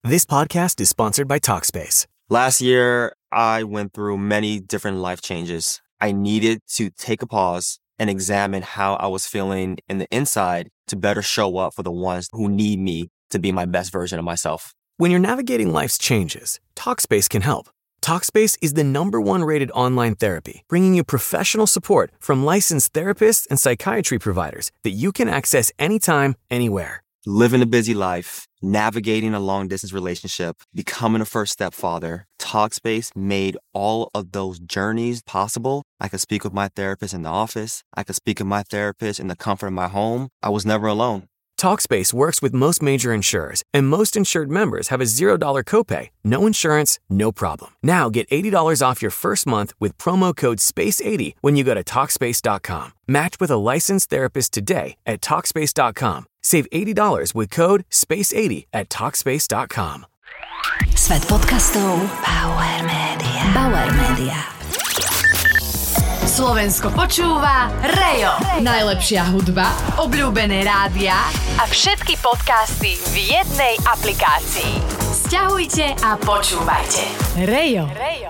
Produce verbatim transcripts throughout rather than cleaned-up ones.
This podcast is sponsored by Talkspace. Last year, I went through many different life changes. I needed to take a pause and examine how I was feeling in the inside to better show up for the ones who need me to be my best version of myself. When you're navigating life's changes, Talkspace can help. Talkspace is the number one rated online therapy, bringing you professional support from licensed therapists and psychiatry providers that you can access anytime, anywhere. Living a busy life, navigating a long-distance relationship, becoming a first-step father, Talkspace made all of those journeys possible. I could speak with my therapist in the office. I could speak with my therapist in the comfort of my home. I was never alone. Talkspace works with most major insurers, and most insured members have a zero dollars copay. No insurance, no problem. Now get eighty dollars off your first month with promo code space eighty when you go to Talkspace dot com. Match with a licensed therapist today at Talkspace dot com. Save eighty dollars with code space eighty at Talkspace dot com. Svet podcastov Bauer Media. Bauer Media. Slovensko počúva Rejo. Najlepšia hudba, obľúbené rádia a všetky podcasty v jednej aplikácii. Sťahujte a počúvajte. Rejo. Rejo.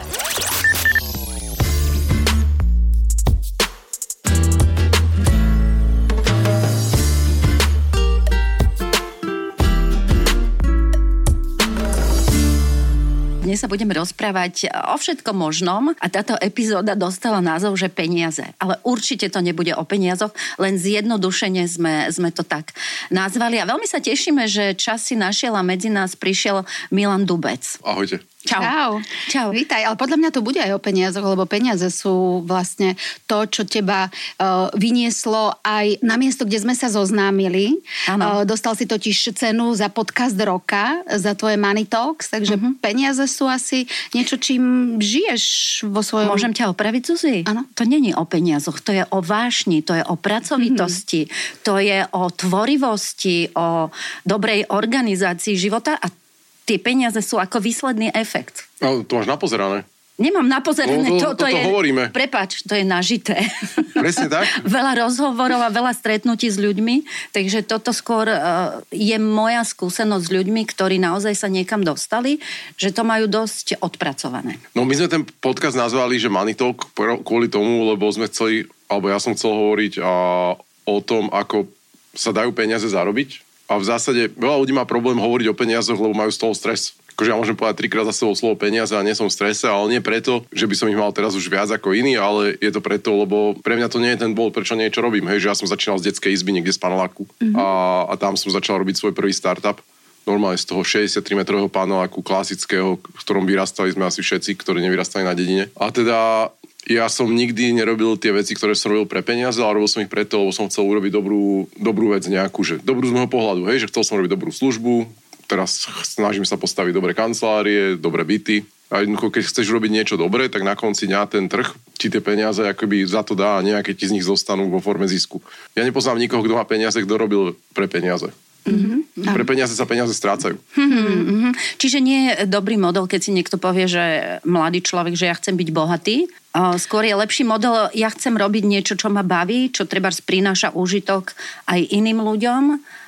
Dnes sa budeme rozprávať o všetkom možnom a táto epizóda dostala názov, že peniaze. Ale určite to nebude o peniazoch, len zjednodušene sme, sme to tak nazvali. A veľmi sa tešíme, že čas si našiel a medzi nás prišiel Milan Dubec. Ahojte. Čau. Čau. Čau. Vítaj, ale podľa mňa to bude aj o peniazoch, lebo peniaze sú vlastne to, čo teba uh, vynieslo aj na miesto, kde sme sa zoznámili. Uh, dostal si totiž cenu za podcast roka, za tvoje Money Talks, takže uh-huh. peniaze sú asi niečo, čím žiješ vo svojom... Môžem ťa opraviť, Zuzi? Áno. To nie je o peniazoch, to je o vášni, to je o pracovitosti, uh-huh. to je o tvorivosti, o dobrej organizácii života a tie peniaze sú ako výsledný efekt. No, to máš napozerané. Nemám napozerané, no, to, to, to, to je... hovoríme. Prepáč, to je nažité. Presne tak. Veľa rozhovorov a veľa stretnutí s ľuďmi, takže toto skôr uh, je moja skúsenosť s ľuďmi, ktorí naozaj sa niekam dostali, že to majú dosť odpracované. No my sme ten podcast nazvali, že Money Talk kvôli tomu, lebo sme chceli, alebo ja som chcel hovoriť a, o tom, ako sa dajú peniaze zarobiť. A v zásade veľa ľudí má problém hovoriť o peniazoch, lebo majú z toho stres. Akože ja môžem povedať trikrát za sebou slovo peniaze a nie som v strese, ale nie preto, že by som ich mal teraz už viac ako iní, ale je to preto, lebo pre mňa to nie je ten dôvod, prečo niečo robím. Hej, že ja som začínal z detskej izby niekde z paneláku mm-hmm. a, a tam som začal robiť svoj prvý startup. Normálne z toho šesťdesiattri metrového paneláku klasického, v ktorom vyrastali sme asi všetci, ktorí nevyrastali na dedine. A teda ja som nikdy nerobil tie veci, ktoré som robil pre peniaze, ale robil som ich preto, lebo som chcel urobiť dobrú, dobrú vec nejakú, že dobrú z môjho pohľadu, hej, že chcel som robiť dobrú službu, teraz snažím sa postaviť dobré kancelárie, dobré byty. A jednoducho, keď chceš robiť niečo dobré, tak na konci dňa ten trh ti tie peniaze akoby za to dá a nejaké ti z nich zostanú vo forme zisku. Ja nepoznám nikoho, kto má peniaze, kto robil pre peniaze. Mm-hmm. Pre peniaze sa peniaze strácajú. Mm-hmm. Čiže nie je dobrý model, keď si niekto povie, že mladý človek, že ja chcem byť bohatý. Skôr je lepší model, ja chcem robiť niečo, čo ma baví, čo trebárs prináša úžitok aj iným ľuďom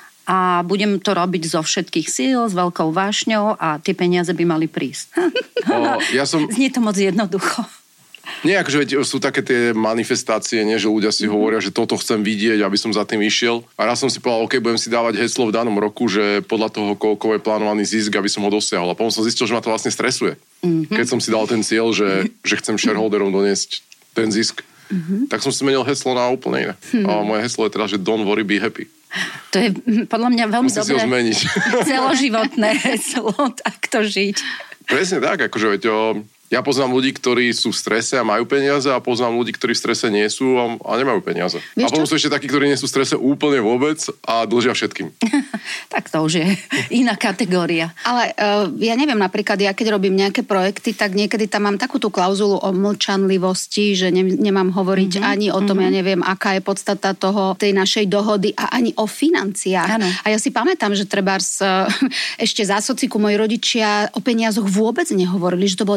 a budem to robiť zo všetkých síl, s veľkou vášňou a tie peniaze by mali prísť. O, ja som... Znie to moc jednoducho. Nie, akože veď, sú také tie manifestácie, nie, že ľudia si mm-hmm. hovoria, že toto chcem vidieť, aby som za tým išiel. A raz som si povedal, OK, budem si dávať heslo v danom roku, že podľa toho, koľko je plánovaný zisk, aby som ho dosiahol. A potom som zistil, že ma to vlastne stresuje. Mm-hmm. Keď som si dal ten cieľ, že, že chcem shareholderom doniesť ten zisk, mm-hmm. tak som si menil heslo na úplne iné. Mm-hmm. A moje heslo je teda, že don't worry, be happy. To je podľa mňa veľmi dobré. Musím si ho zmeniť. Celoživotné heslo, takto žiť. Presne tak, akože veď o... Ja poznám ľudí, ktorí sú v strese a majú peniaze a poznám ľudí, ktorí v strese nie sú a, a nemajú peniaze. Vieš a potom čo? Sú ešte takí, ktorí nie sú v strese úplne vôbec a dlžia všetkým. Tak to už je iná kategória. Ale uh, ja neviem, napríklad ja keď robím nejaké projekty, tak niekedy tam mám takú tú klauzulu o mlčanlivosti, že ne, nemám hovoriť mm-hmm. ani o tom, mm-hmm. ja neviem, aká je podstata toho, tej našej dohody a ani o financiách. Ano. A ja si pamätám, že trebárs uh, ešte za sociku moji rodičia o peniazoch vôbec nehovorili, že to bolo také neho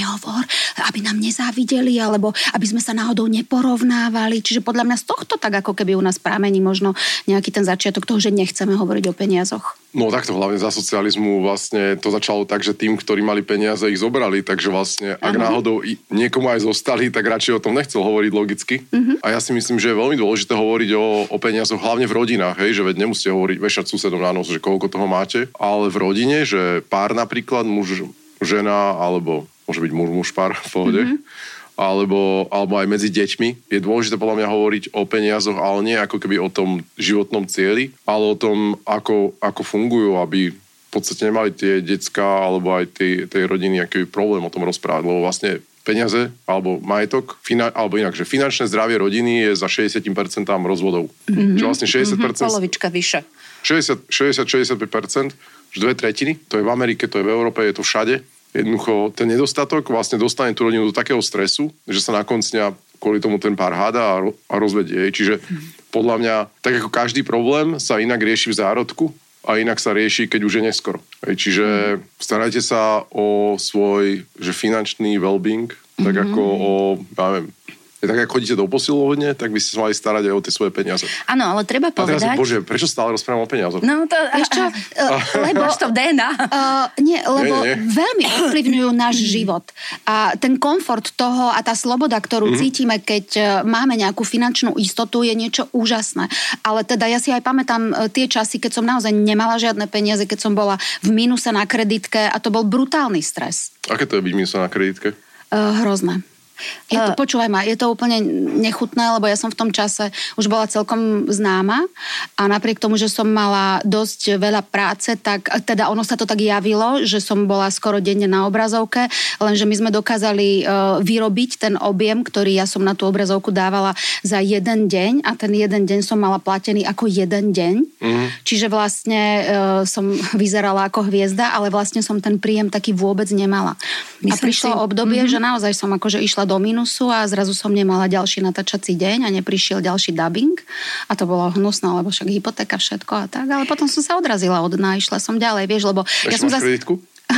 nehovor, aby nám nezávideli, alebo aby sme sa náhodou neporovnávali. Čiže podľa mňa z tohto tak ako keby u nás prámení možno nejaký ten začiatok toho, že nechceme hovoriť o peniazoch. No takto hlavne za socializmu vlastne to začalo tak, že tým, ktorí mali peniaze, ich zobrali, takže vlastne ak ano. náhodou niekomu aj zostali, tak radšej o tom nechcel hovoriť logicky. Uh-huh. A ja si myslím, že je veľmi dôležité hovoriť o, o peniazoch, hlavne v rodinách, hej, že veď nemusíte hovoriť, vešať susedom na nos, že koľko toho máte, ale v rodine, že pár napríklad, muž, žena, alebo môže byť muž, muž pár v pohode, uh-huh. Alebo, alebo aj medzi deťmi. Je dôležité podľa mňa hovoriť o peniazoch, ale nie ako keby o tom životnom cieli, ale o tom, ako, ako fungujú, aby v podstate nemali tie decká alebo aj tie, tie rodiny aký problém o tom rozprávať, lebo vlastne peniaze alebo majetok, fina, alebo inak, že finančné zdravie rodiny je za šesťdesiat percent rozvodov. Mm-hmm. Čiže vlastne šesťdesiat percent... Mm-hmm. Polovička vyššie. šesťdesiat až šesťdesiatpäť percent, že dve tretiny, to je v Amerike, to je v Európe, je to všade. Jednoducho ten nedostatok vlastne dostane tú rodinu do takého stresu, že sa na konci dňa kvôli tomu ten pár háda a, a rozvedie. Čiže podľa mňa, tak ako každý problém sa inak rieši v zárodku a inak sa rieši, keď už je neskoro. Čiže starajte sa o svoj že finančný well-being, tak mm-hmm. ako o, ja neviem, tak ako chodíte do posilovne, tak by ste sa mali starať aj o tie svoje peniaze. Áno, ale treba povedať... A teraz, bože, prečo stále rozprávam o peniazoch? No to... Ešte, uh, lebo... Máš to v dé en á. Uh, nie, lebo nie, nie. veľmi ovplyvňujú náš život. A ten komfort toho a tá sloboda, ktorú mm-hmm. cítime, keď máme nejakú finančnú istotu, je niečo úžasné. Ale teda ja si aj pamätám tie časy, keď som naozaj nemala žiadne peniaze, keď som bola v mínuse na kreditke a to bol brutálny stres. Aké to je byť mínuse na kreditke? Uh, hrozné. Je to, počúvaj ma, je to úplne nechutné, lebo ja som v tom čase už bola celkom známa a napriek tomu, že som mala dosť veľa práce, tak teda ono sa to tak javilo, že som bola skoro denne na obrazovke, lenže my sme dokázali uh, vyrobiť ten objem, ktorý ja som na tú obrazovku dávala za jeden deň a ten jeden deň som mala platený ako jeden deň. Mm. Čiže vlastne uh, som vyzerala ako hviezda, ale vlastne som ten príjem taký vôbec nemala. Myslím a prišlo si... obdobie, mm-hmm. že naozaj som akože išla do minusu a zrazu som nemala ďalší natáčací deň a neprišiel ďalší dubbing a to bolo hnusné, lebo však hypotéka všetko a tak, ale potom som sa odrazila od dna, išla som ďalej, vieš, lebo... Ešte ja som máš zas... kreditku?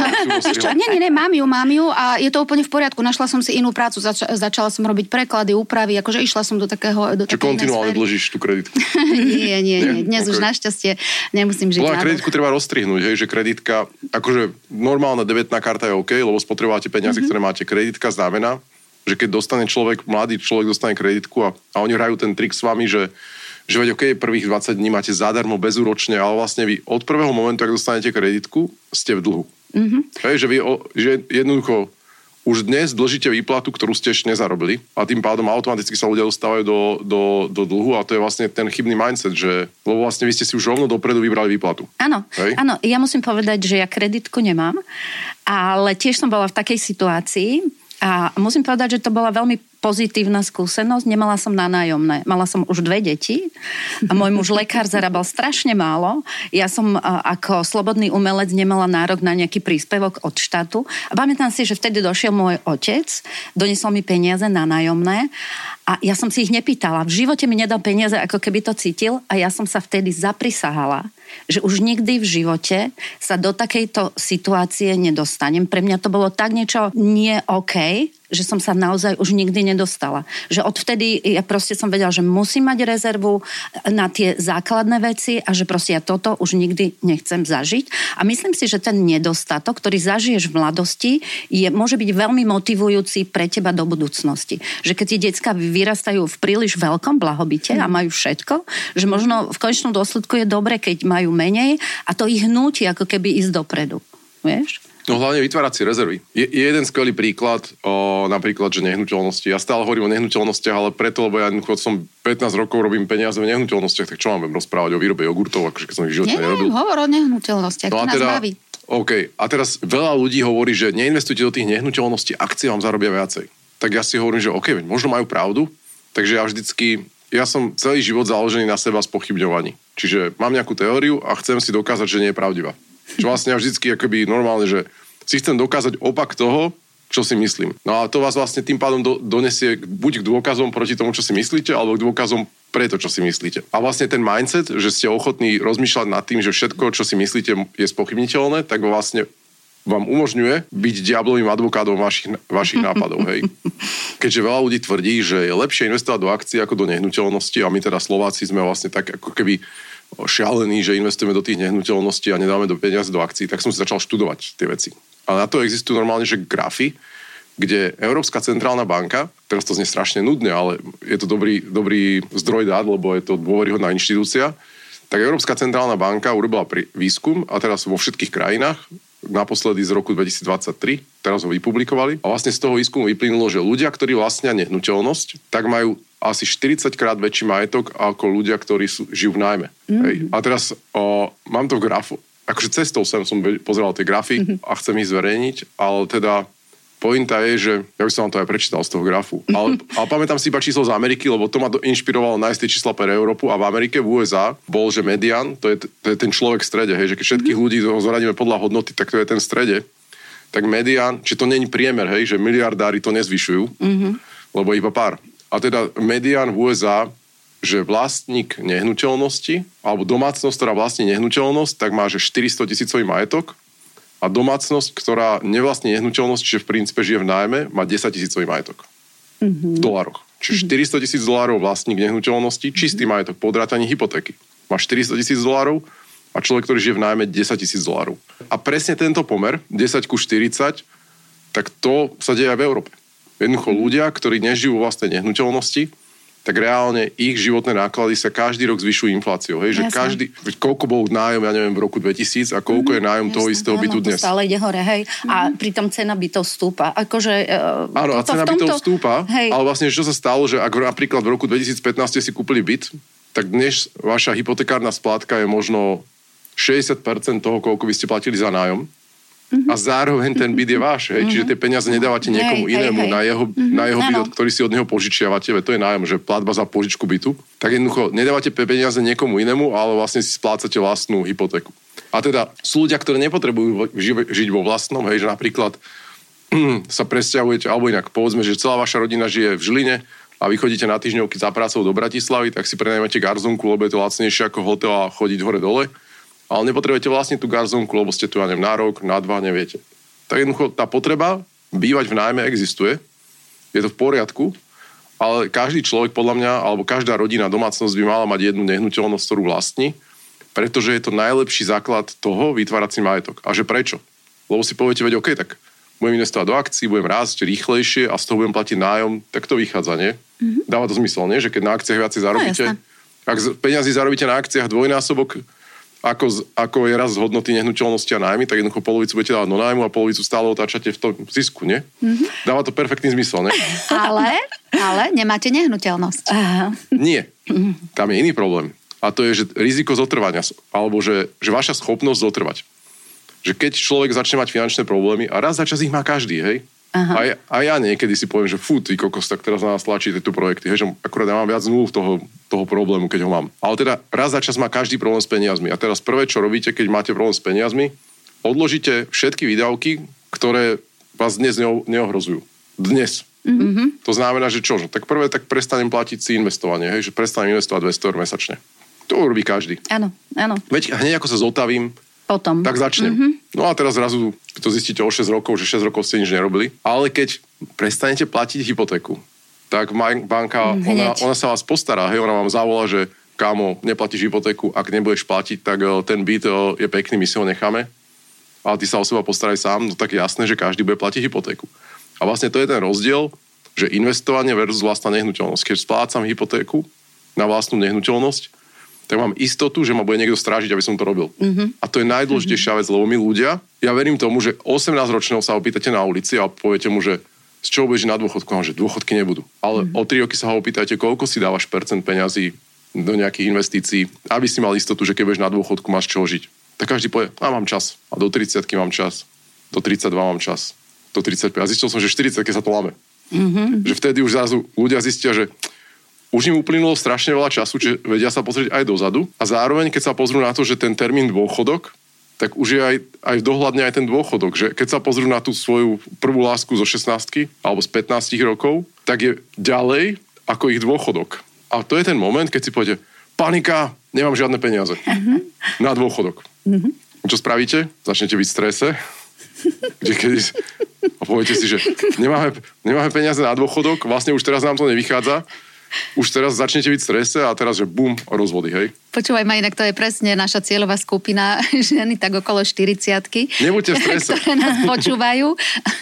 Čo? Nie, nie, nie, mám ju, mám ju a je to úplne v poriadku. Našla som si inú prácu, zač- začala som robiť preklady, úpravy, akože išla som do takého... Do Čo kontinuálne dlžíš tú kreditku? nie, nie, nie, dnes okay. už našťastie nemusím žiť. Lebo kreditku treba rozstrihnúť, hej, že kreditka, akože normálna debetná karta je OK, lebo spotrebujete peniaze, mm-hmm. ktoré máte. Kreditka znamená, že keď dostane človek, mladý človek dostane kreditku a, a oni hrajú ten trik s vami, že že veď OK, prvých dvadsať dní máte zadarmo, bezúročne, ale vlastne vy od prvého momentu, ak dostanete kreditku, ste v dlhu. Mm-hmm. Hej, že vy že jednoducho už dnes dlžíte výplatu, ktorú ste ešte nezarobili a tým pádom automaticky sa ľudia dostávajú do, do, do dlhu a to je vlastne ten chybný mindset, že lebo vlastne vy ste si už rovno dopredu vybrali výplatu. Áno, áno, ja musím povedať, že ja kreditku nemám, ale tiež som bola v takej situácii a musím povedať, že to bola veľmi pozitívna skúsenosť. Nemala som na nájomné. Mala som už dve deti a môj muž lekár zarábal strašne málo. Ja som ako slobodný umelec nemala nárok na nejaký príspevok od štátu. A pamätám si, že vtedy došiel môj otec, doniesol mi peniaze na nájomné a ja som si ich nepýtala. V živote mi nedal peniaze, ako keby to cítil a ja som sa vtedy zaprisahala, že už nikdy v živote sa do takejto situácie nedostanem. Pre mňa to bolo tak niečo nie OK, že som sa naozaj už nikdy nedostala. Že odvtedy ja proste som vedela, že musím mať rezervu na tie základné veci a že proste ja toto už nikdy nechcem zažiť. A myslím si, že ten nedostatok, ktorý zažiješ v mladosti, je, môže byť veľmi motivujúci pre teba do budúcnosti. Že keď tie decká vyrastajú v príliš veľkom blahobite a majú všetko, že možno v konečnom dôsledku je dobre, keď majú menej a to ich núti ako keby ísť dopredu. Vieš? No hlavne vytvárať si rezervy. Je, je jeden skvelý príklad, o, napríklad, že nehnuteľnosti. Ja stále hovorím o nehnuteľnostiach, ale preto, lebo ja som pätnásť rokov robím peniaze v nehnuteľnostiach, tak čo mám rozprávať o výrobe jogurtov, akože keď som ich v živote nerobil. Nie, hovor o nehnuteľnostiach, no to nás teda, baví. OK, a teraz veľa ľudí hovorí, že neinvestujte do tých nehnuteľností, akcie vám zarobia viacej. Tak ja si hovorím, že OK, možno majú pravdu, takže ja vždycky, ja som celý život založený na seba spochybňovaní. Čiže mám nejakú teóriu a chcem si dokázať, že nie je pravdivá. Čo vlastne ja vždycky akoby normálne, že si chcem dokázať opak toho, čo si myslím. No a to vás vlastne tým pádom do, donesie buď k dôkazom proti tomu, čo si myslíte, alebo k dôkazom pre to, čo si myslíte. A vlastne ten mindset, že ste ochotní rozmýšľať nad tým, že všetko, čo si myslíte, je spochybniteľné, tak vlastne vám umožňuje byť diablovým advokátom vašich, vašich nápadov. Hej. Keďže veľa ľudí tvrdí, že je lepšie investovať do akcií ako do nehnuteľnosti a my teda Slováci sme vlastne tak ako keby šialení, že investujeme do tých nehnuteľností a nedáme do peniaze do akcií, tak som si začal študovať tie veci. A na to existujú normálne, že grafy, kde Európska centrálna banka, teraz to znie strašne nudne, ale je to dobrý, dobrý zdroj dát, lebo je to dôveryhodná inštitúcia, tak Európska centrálna banka urobila výskum a teraz vo všetkých krajinách, naposledy z roku dvetisíctridsaťtri, teraz ho vypublikovali. A vlastne z toho výskumu vyplynulo, že ľudia, ktorí vlastnia nehnuteľnosť, tak majú asi štyridsaťkrát väčší majetok ako ľudia, ktorí sú, žijú v nájme. Mm-hmm. Hej. A teraz o, mám to v grafu. Akože cestou sem som pozeral tie grafy mm-hmm. a chcem ich zverejniť, ale teda pointa je, že ja by som vám to aj prečítal z toho grafu. Ale, ale pamätám si iba číslo z Ameriky, lebo to ma inšpirovalo nájsť tie čísla pre Európu a v Amerike, v ú es á, bol, že medián, to je, to je ten človek v strede, hej, že keď všetkých ľudí zoradíme podľa hodnoty, tak to je ten v strede. Tak medián, či to není priemer, hej, že miliardári to nezvyšujú, mm-hmm. lebo iba pár. A teda medián v ú es á, že vlastník nehnuteľnosti, alebo domácnosť, ktorá vlastní nehnuteľnosť, tak má, že štyristo tisícový majetok, a domácnosť, ktorá nevlastní nehnuteľnosť, čiže v princípe žije v nájme, má desaťtisícový majetok. Mm-hmm. V dolároch. Čiže mm-hmm. štyristo tisíc dolárov vlastník nehnuteľnosti, čistý mm-hmm. majetok, po odrátaní hypotéky. Má štyristo tisíc dolárov a človek, ktorý žije v nájme, desaťtisíc dolárov. A presne tento pomer, desať ku štyridsať, tak to sa deje aj v Európe. Jednoducho ľudia, ktorí nežijú vo vlastnej nehnuteľnosti, tak reálne ich životné náklady sa každý rok zvyšujú infláciou. Hej, že jasne. Každý, koľko bol nájom, ja neviem, v roku dvetisíc a koľko mm, je nájom jasne. Toho istého bytu dnes. To stále ide hore, hej. Mm. A pritom cena bytov stúpa. Akože, uh, áno, a cena bytov tomto... stúpa, hej. Ale vlastne, čo sa stalo, že ak napríklad v roku dvetisícpätnásť ste si kúpili byt, tak dnes vaša hypotekárna splátka je možno šesťdesiat percent toho, koľko by ste platili za nájom. Mm-hmm. A zároveň ten byt je váš, hej? Mm-hmm. Čiže tie peniaze nedávate niekomu hej, inému hej, hej. na jeho, mm-hmm. na jeho byt, ktorý si od neho požičiavate, veď to je nájom, že platba za požičku bytu. Tak jednoducho nedávate peniaze niekomu inému, ale vlastne si splácate vlastnú hypotéku. A teda sú ľudia, ktorí nepotrebujú ži- žiť vo vlastnom, hej, že napríklad sa presťahujete, alebo inak povedzme, že celá vaša rodina žije v Žiline a vy chodíte na týždňovky za prácou do Bratislavy, tak si prenajmete garzonku, lebo je to lacnejšie ako hotel a chodiť hore-dole. Ale nepotrebujete vlastne tú garzonku, lebo ste tu, ja neviem, na rok, na dva, neviete. Tak jednoducho tá potreba bývať v nájme existuje, je to v poriadku, ale každý človek podľa mňa, alebo každá rodina, domácnosť by mala mať jednu nehnuteľnosť, ktorú vlastní, pretože je to najlepší základ toho vytvárať si majetok. A že prečo? Lebo si poviete, veď OK, tak budem investovať do akcií, budem rásť rýchlejšie a z toho budem platiť nájom, tak to vychádza, nie? Mm-hmm. Dáva to zmysel, nie? Že keď na akciách viacej zarobíte, no, ak peniazy zarobíte na akciách dvojnásobok, Ako, z, ako je raz z hodnoty nehnuteľnosti a nájmy, tak jednoducho polovicu budete dávať do nájmu a polovicu stále otáčate v tom zisku, nie? Mm-hmm. Dáva to perfektný zmysel, nie? Ale, ale nemáte nehnuteľnosť. Aha. Nie. Tam je iný problém. A to je, že riziko zotrvania, alebo že, že vaša schopnosť zotrvať. Že keď človek začne mať finančné problémy a raz za čas ich má každý, hej? Aha. A, ja, a ja niekedy si poviem, že fú, ty kokos, tak teraz na nás tlačíte tu projekty, hej, že akurát ja mám viac nul toho, toho problému, keď ho mám. Ale teda raz za čas má každý problém s peniazmi. A teraz prvé, čo robíte, keď máte problém s peniazmi, odložíte všetky výdavky, ktoré vás dnes neohrozujú. Dnes. Mm-hmm. To znamená, že čo? Tak prvé, tak prestanem platiť si investovanie, hej, že prestanem investovať dvesto eur mesačne. To urobí každý. Áno, áno. Veď hneď ako sa zotavím, potom. Tak začnem. Mm-hmm. No a teraz zrazu to zistíte o šesť rokov, že šesť rokov ste nič nerobili. Ale keď prestanete platiť hypotéku, tak banka, ona, ona sa vás postará. Hej, ona vám zavolá, že kámo, neplatíš hypotéku, ak nebudeš platiť, tak ten byt je pekný, my si ho necháme. Ale ty sa o seba postaraj sám, no tak jasné, že každý bude platiť hypotéku. A vlastne to je ten rozdiel, že investovanie versus vlastná nehnuteľnosť. Keď splácam hypotéku na vlastnú nehnuteľnosť, tak mám istotu, že ma bude niekto strážiť, aby som to robil. Mm-hmm. A to je najdôležitejšia vec, lebo my ľudia, ja verím tomu, že osemnásťročného sa opýtate na ulici a poviete mu, že z čoho budeš na dôchodku, a že dôchodky nebudú. Ale mm-hmm. o tri roky sa ho opýtate, koľko si dávaš percent peňazí do nejakých investícií, aby si mal istotu, že keď budeš na dôchodku, máš čoho žiť. Tak každý povie, a mám čas. A do tridsiatky mám čas. Do tridsaťdva mám čas. Do tridsaťpäť. A zistil som, že štyridsiatke sa to láme. Mm-hmm. Že vtedy už zrazu ľudia zistia, že už im uplynulo strašne veľa času, že vedia sa pozrieť aj dozadu. A zároveň, keď sa pozrú na to, že ten termín dôchodok, tak už je aj, aj v dohľadne aj ten dôchodok. Že keď sa pozrú na tú svoju prvú lásku zo šestnástky alebo z pätnástich rokov, tak je ďalej ako ich dôchodok. A to je ten moment, keď si poviete, panika, nemám žiadne peniaze. Uh-huh. Na dôchodok. Uh-huh. Čo spravíte? Začnete byť v strese. Že keď, a poviete si, že nemáme, nemáme peniaze na dôchodok, vlastne už teraz nám to nevychádza, už teraz začnete byť v strese a teraz, že bum, rozvody, hej? Počúvaj ma, inak to je presne naša cieľová skupina ženy, tak okolo štyridsiatky. Nebuďte v strese. Ktoré nás počúvajú.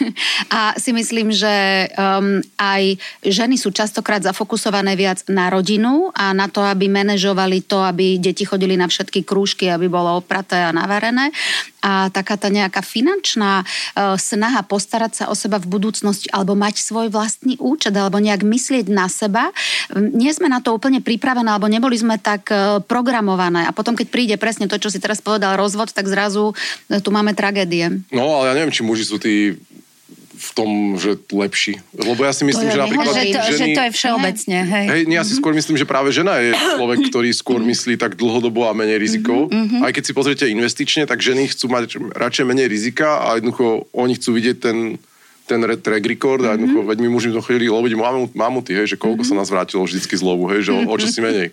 A si myslím, že um, aj ženy sú častokrát zafokusované viac na rodinu a na to, aby manažovali to, aby deti chodili na všetky krúžky, aby bolo opraté a navarené. A taká tá nejaká finančná uh, snaha postarať sa o seba v budúcnosti alebo mať svoj vlastný účet alebo nejak myslieť na seba. Nie sme na to úplne pripravené alebo neboli sme tak uh, programované. A potom, keď príde presne to, čo si teraz povedal, rozvod, tak zrazu tu máme tragédie. No, ale ja neviem, či muži sú tí v tom, že lepší. Lebo ja si myslím, že napríklad že to, ženy... Že to je všeobecne, hej. Hej, ja si skôr myslím, že práve žena je človek, ktorý skôr myslí tak dlhodobo a menej rizikovo. Mm-hmm. Aj keď si pozriete investične, tak ženy chcú mať radšej menej rizika a jednoducho oni chcú vidieť ten ten track record a jednoducho, mm-hmm. veď my muži to chodili loviť mamut, mamuty, hej, že koľko mm-hmm. sa nás vrátilo vždycky z lovu, hej, že o, o čo si menej.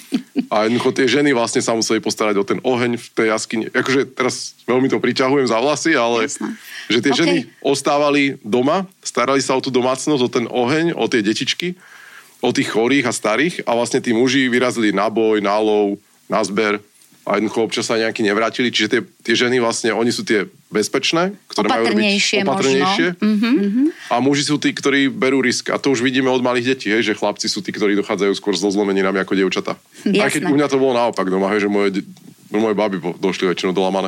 A jednoducho tie ženy vlastne sa museli postarať o ten oheň v tej jaskyni. Akože teraz veľmi to priťahujem za vlasy, ale Jasne. že tie okay. ženy ostávali doma, starali sa o tú domácnosť, o ten oheň, o tie detičky, o tých chorých a starých a vlastne tí muži vyrazili na boj, na lov, na zber a jednoducho občas sa nejakí nevrátili. Čiže tie, tie ženy vlastne, oni sú tie bezpečné, ktoré majú robiť opatrnejšie. Mm-hmm. A muži sú tí, ktorí berú risk. A to už vidíme od malých detí, hej, že chlapci sú tí, ktorí dochádzajú skôr so zlomeninami ako dievčatá. Aj keď u mňa to bolo naopak doma, hej, že moje, moje baby došli väčšinou dolamané.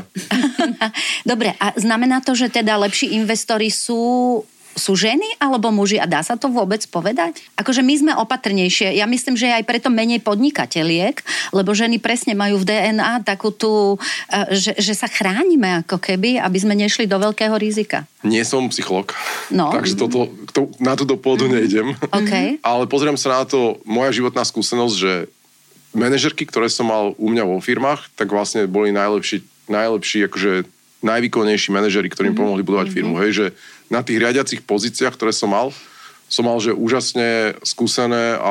Dobre, a znamená to, že teda lepší investori sú... sú ženy alebo muži a dá sa to vôbec povedať? Akože my sme opatrnejšie. Ja myslím, že je aj preto menej podnikateliek, lebo ženy presne majú v dé en á takú tú, že, že sa chránime ako keby, aby sme nešli do veľkého rizika. Nie som psycholog, no. takže toto, to, na túto pôdu nejdem. Okay. Ale pozriem sa na to, moja životná skúsenosť, že manažerky, ktoré som mal u mňa vo firmách, tak vlastne boli najlepší, najlepší akože najvýkonnejší manažeri, ktorým mm-hmm. pomohli budovať firmu. Hej, že na tých riadiacich pozíciách, ktoré som mal, som mal, že úžasne skúsené a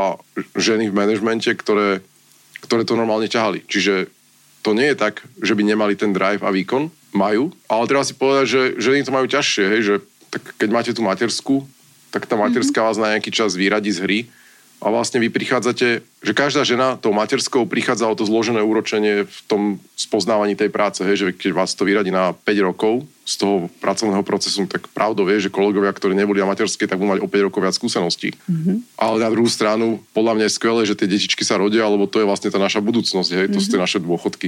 ženy v manažmente, ktoré, ktoré to normálne ťahali. Čiže to nie je tak, že by nemali ten drive a výkon. Majú, ale treba si povedať, že ženy to majú ťažšie. Hej, že tak keď máte tú materskú, tak tá materská vás na nejaký čas vyradí z hry a vlastne vy prichádzate, že každá žena tou materskou prichádza o to zložené úročenie v tom spoznávaní tej práce, hej, že keď vás to vyradí na päť rokov z toho pracovného procesu, tak pravdou je, že kolegovia, ktorí neboli na materskej, tak budú mať o päť rokov viac skúseností. Mm-hmm. Ale na druhú stranu, podľa mňa je skvelé, že tie detičky sa rodia, lebo to je vlastne tá naša budúcnosť, hej, to mm-hmm. sú tie naše dôchodky.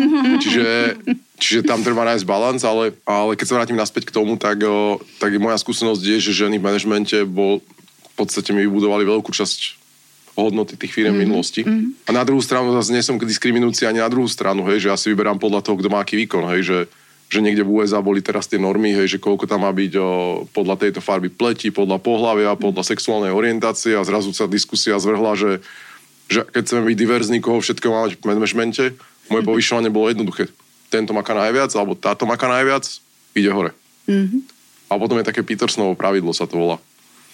čiže, čiže tam treba nájsť balans, ale, ale keď sa vrátim naspäť k tomu, tak, tak moja skúsenosť je, že ženy v manažmente bol v podstate mi vybudovali veľkú časť hodnoty tých firiem mm-hmm. minulosti. Mm-hmm. A na druhú stranu zase nie som k diskriminácii ani na druhú stranu, hej, že ja si vyberám podľa toho, kto má aký výkon, hej, že, že niekde v ú es á boli teraz tie normy, hej, že koľko tam má byť o, podľa tejto farby pleti, podľa pohlavia, podľa sexuálnej orientácie a zrazu sa diskusia zvrhla, že, že keď chceme byť diverzní, koho všetko má mať v manažmente, moje mm-hmm. povyšovanie bolo jednoduché. Tento maká najviac, alebo táto maká najviac, ide hore. Mm-hmm. A potom je také Petersonovo pravidlo, sa to volá.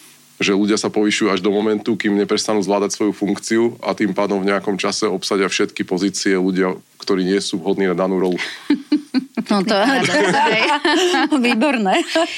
Že ľudia sa povyšujú až do momentu, kým neprestanú zvládať svoju funkciu a tým pádom v nejakom čase obsadia všetky pozície ľudia, ktorí nie sú vhodní na danú rolu. No to je výborné.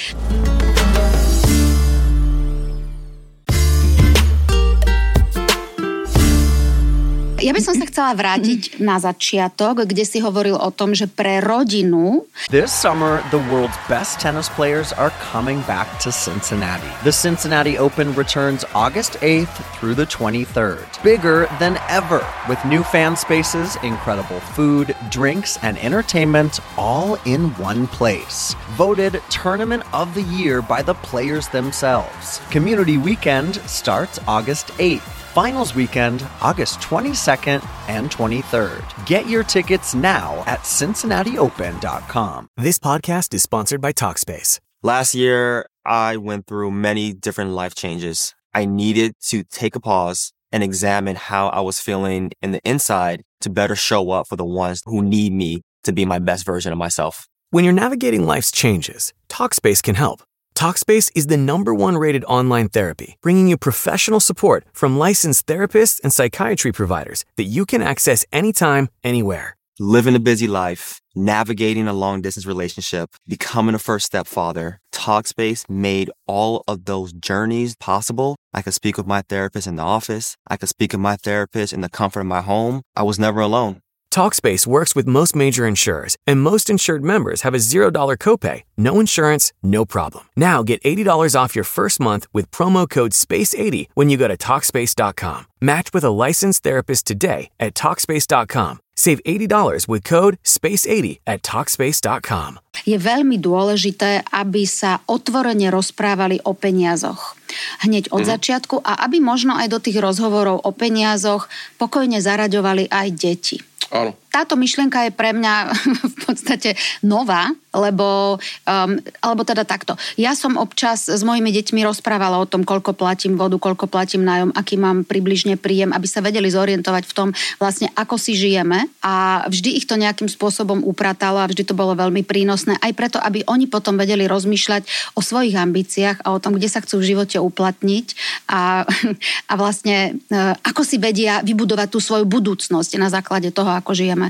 Ja by som sa chcela vrátiť na začiatok, kde si hovoril o tom, že pre rodinu... This summer, the world's best tennis players are coming back to Cincinnati. The Cincinnati Open returns August eighth through the twenty-third. Bigger than ever, with new fan spaces, incredible food, drinks, and entertainment all in one place. Voted Tournament of the Year by the players themselves. Community Weekend starts August eighth. Finals weekend, August twenty-second and twenty-third. Get your tickets now at cincinnati open dot com. This podcast is sponsored by Talkspace. Last year, I went through many different life changes. I needed to take a pause and examine how I was feeling in the inside to better show up for the ones who need me to be my best version of myself. When you're navigating life's changes, Talkspace can help. Talkspace is the number one rated online therapy, bringing you professional support from licensed therapists and psychiatry providers that you can access anytime, anywhere. Living a busy life, navigating a long-distance relationship, becoming a first-step father. Talkspace made all of those journeys possible. I could speak with my therapist in the office. I could speak with my therapist in the comfort of my home. I was never alone. Talkspace works with most major insurers, and most insured members have a zero dollar copay. No insurance, no problem. Now get eighty dollars off your first month with promo code space eighty when you go to Talkspace dot com. Match with a licensed therapist today at Talkspace dot com. Save eighty dollars with code space eighty at Talkspace dot com. Je veľmi dôležité, aby sa otvorene rozprávali o peniazoch. Hneď od mm. začiatku a aby možno aj do tých rozhovorov o peniazoch pokojne zaraďovali aj deti. Áno. Táto myšlienka je pre mňa v podstate nová, lebo, um, alebo teda takto. Ja som občas s mojimi deťmi rozprávala o tom, koľko platím vodu, koľko platím nájom, aký mám približne príjem, aby sa vedeli zorientovať v tom vlastne, ako si žijeme a vždy ich to nejakým spôsobom upratalo a vždy to bolo veľmi prínosné, aj preto, aby oni potom vedeli rozmýšľať o svojich ambíciách a o tom, kde sa chcú v živote uplatniť a, a vlastne ako si vedia vybudovať tú svoju budúcnosť na základe toho, ako žijeme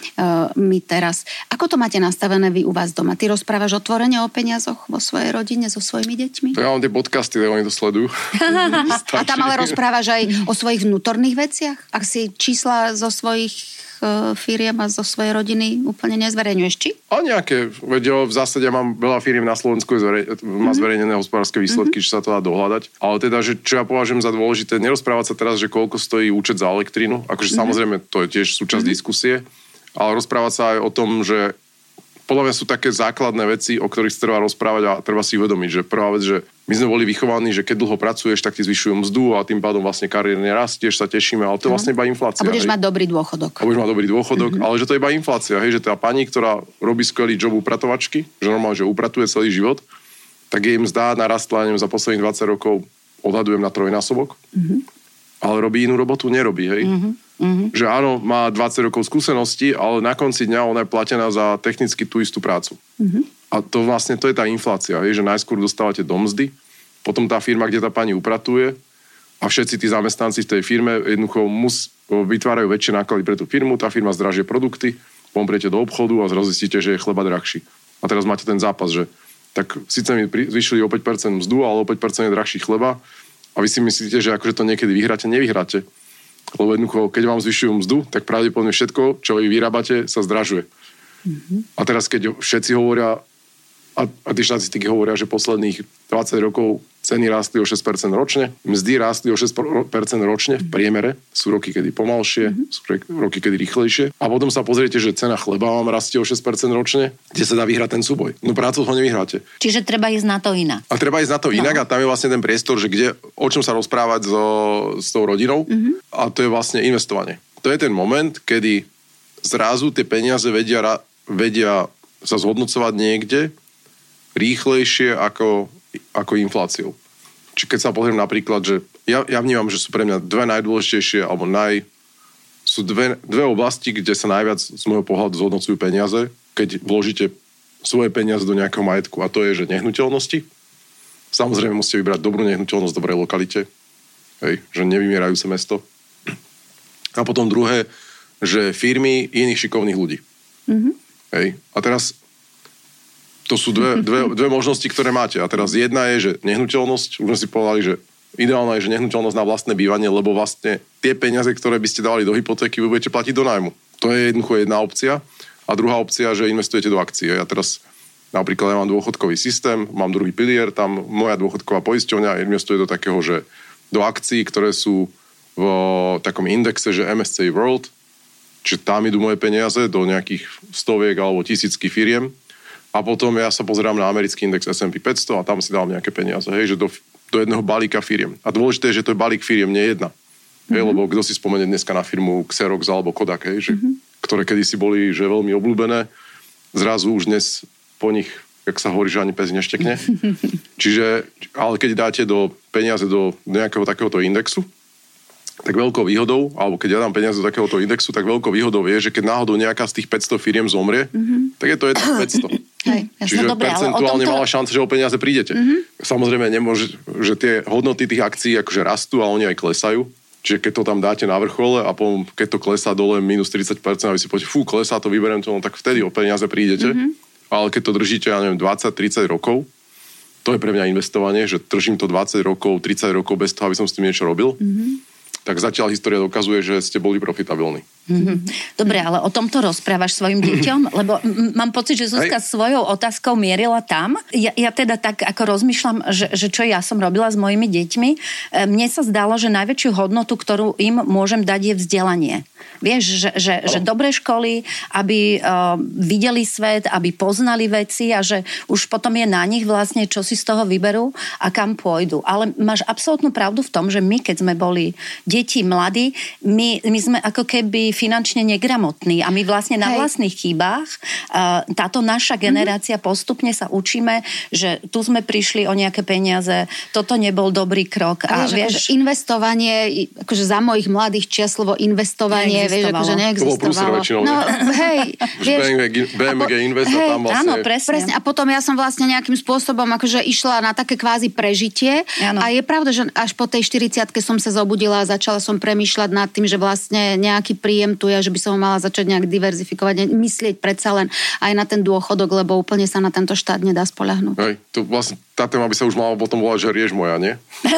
my teraz. Ako to máte nastavené vy u vás doma? Ty rozprávaš otvorene o peniazoch vo svojej rodine so svojimi deťmi? To ja mám tie podcasty, tak oni to sledujú. A tam ale rozprávaš aj o svojich vnútorných veciach? Ak si čísla zo svojich firiem a zo svojej rodiny úplne nezverejňuješ, či? A nejaké. Veď v zásade ja mám veľa firiem na Slovensku, zverej, má zverejnené hospodárske výsledky, mm-hmm. že sa to dá dohľadať. Ale teda, že čo ja považujem za dôležité, nerozprávať sa teraz, že koľko stojí účet za elektrínu. Akože mm-hmm. samozrejme, to je tiež súčasť mm-hmm. diskusie. Ale rozprávať sa aj o tom, že podľa mňa sú také základné veci, o ktorých sa treba rozprávať a treba si uvedomiť, že prvá vec, že my sme boli vychovaní, že keď dlho pracuješ, tak ti zvyšujú mzdu a tým pádom vlastne kariérne rastieš, sa tešíme, ale to je vlastne iba inflácia. A budeš hej. mať dobrý dôchodok. A budeš mať dobrý dôchodok, mm-hmm. ale že to je iba inflácia, hej, že tá pani, ktorá robí skvelý job upratovačky, že normálne, že upratuje celý život, tak jej mzda narastla, neviem, za posledných dvadsať rokov odhadujem na trojnásobok, mm-hmm. ale robí inú robotu, nerobí, hej. Mm-hmm. Mm-hmm. Že áno, má dvadsať rokov skúsenosti, ale na konci dňa ona je platená za technicky tú istú prácu. Mm-hmm. A to vlastne, to je tá inflácia, je, že najskôr dostávate do mzdy, potom tá firma, kde tá pani upratuje a všetci tí zamestnanci v tej firme jednoducho mus, vytvárajú väčšie náklady pre tú firmu, tá firma zdražie produkty, pompriete do obchodu a zrazu zistíte, že je chleba drahší. A teraz máte ten zápas, že tak síce mi zvyšili o päť percent mzdu, ale o päť percent je drahší chleba a vy si myslíte, že akože to niekedy vyhráte, nevyhráte. Lebo jednoducho, keď vám zvyšujú mzdu, tak pravdepodobne všetko, čo vy vyrábate, sa zdražuje. Mm-hmm. A teraz, keď všetci hovoria, a, a tí štatistiky hovoria, že posledných dvadsať rokov ceny rástli o šesť percent ročne, mzdy rástli o šesť percent ročne v priemere, sú roky, kedy pomalšie, mm-hmm. sú roky, kedy rýchlejšie. A potom sa pozriete, že cena chleba vám rastie o šesť percent ročne, kde sa dá vyhrať ten súboj. No prácu ho nevyhráte. Čiže treba ísť na to inak. A treba ísť na to no. inak a tam je vlastne ten priestor, že kde, o čom sa rozprávať so, s tou rodinou mm-hmm. a to je vlastne investovanie. To je ten moment, kedy zrazu tie peniaze vedia, vedia sa zhodnocovať niekde rýchlejšie ako ako infláciou. Čiže keď sa pozriem napríklad, že ja, ja vnímam, že sú pre mňa dve najdôležitejšie, alebo naj, sú dve, dve oblasti, kde sa najviac z môjho pohľadu zhodnocujú peniaze, keď vložíte svoje peniaze do nejakého majetku. A to je, že nehnuteľnosti. Samozrejme musíte vybrať dobrú nehnuteľnosť v dobrej lokalite. Hej, že nevymierajúce mesto. A potom druhé, že firmy iných šikovných ľudí. Mm-hmm. Hej. A teraz to sú dve, dve, dve možnosti, ktoré máte. A teraz jedna je, že nehnuteľnosť, už sme si povedali, že ideálna je, že nehnuteľnosť na vlastné bývanie, lebo vlastne tie peniaze, ktoré by ste dávali do hypotéky, vy budete platiť do nájmu. To je jednoducho jedna opcia. A druhá opcia, že investujete do akcií. Ja teraz napríklad ja mám dôchodkový systém, mám druhý pilier, tam moja dôchodková poisťovňa investuje do takého, že do akcií, ktoré sú v takom indexe, že em es cé World, čiže tam idú moje peniaze do nejakých stoviek alebo tisícky firiem. A potom ja sa pozerám na americký index es and pí päťsto a tam si dám nejaké peniaze, hej, že do, do jedného balíka firiem. A dôležité je, že to je balík firiem, nie jedna. Mm-hmm. Hej, lebo kto si spomenie dneska na firmu Xerox alebo Kodak, hej, že, mm-hmm. ktoré kedysi boli že veľmi obľúbené, zrazu už dnes po nich, jak sa hovorí, že ani pes neštekne. Čiže, ale keď dáte do peniaze do nejakého takéhoto indexu, tak veľkou výhodou, alebo keď ja dám peniaze do takéhoto indexu, tak veľkou výhodou je, že keď náhodou nejaká z tých päťsto firiem zomrie, mm-hmm. tak je to jedna päťsto. Hej, čiže dobre, percentuálne tomto... malá šanca, že o peniaze prídete. Mm-hmm. Samozrejme nemôže, že tie hodnoty tých akcií akože rastú a oni aj klesajú. Čiže keď to tam dáte na vrchole a potom, keď to klesá dole minus tridsať percent a vy si poviete, fú, klesá to, vyberiem to, no tak vtedy o peniaze prídete. Mm-hmm. Ale keď to držíte, ja neviem, dvadsať tridsať rokov, to je pre mňa investovanie, že držím to dvadsať rokov, tridsať rokov bez toho, aby som s tým niečo robil. Mm-hmm. Tak zatiaľ história dokazuje, že ste boli profitabilní. Mm-hmm. Dobre, ale o tomto rozprávaš svojim deťom? Lebo m- mám pocit, že Zuzka Hej. svojou otázkou mierila tam. Ja, ja teda tak ako rozmýšľam, že, že čo ja som robila s mojimi deťmi. Mne sa zdalo, že najväčšiu hodnotu, ktorú im môžem dať, je vzdelanie. Vieš, že, že, že dobré školy, aby uh, videli svet, aby poznali veci a že už potom je na nich vlastne, čo si z toho vyberú a kam pôjdu. Ale máš absolútnu pravdu v tom, že my, keď sme boli deti, mladí, my, my sme ako keby finančne negramotní a my vlastne na Hej. vlastných chýbách uh, táto naša generácia mm-hmm. postupne sa učíme, že tu sme prišli o nejaké peniaze, toto nebol dobrý krok. A, a vieš, akože investovanie, akože za mojich mladých čias slovo investovanie, vieš, akože neexistovalo. No, hej, vieš, bé em gé Invest a tam vlastne... Áno, presne. presne. A potom ja som vlastne nejakým spôsobom akože išla na také kvázi prežitie ano. A je pravda, že až po tej štyridsiatke som sa zobudila a začala som premýšľať nad tým, že vlastne nejaký príjem tu je, že by som ho mala začať nejak diverzifikovať, myslieť predsa len aj na ten dôchodok, lebo úplne sa na tento štát nedá spoľahnúť. Hej, to vlastne tá téma by sa už mala potom volať, že rieš moja, nie?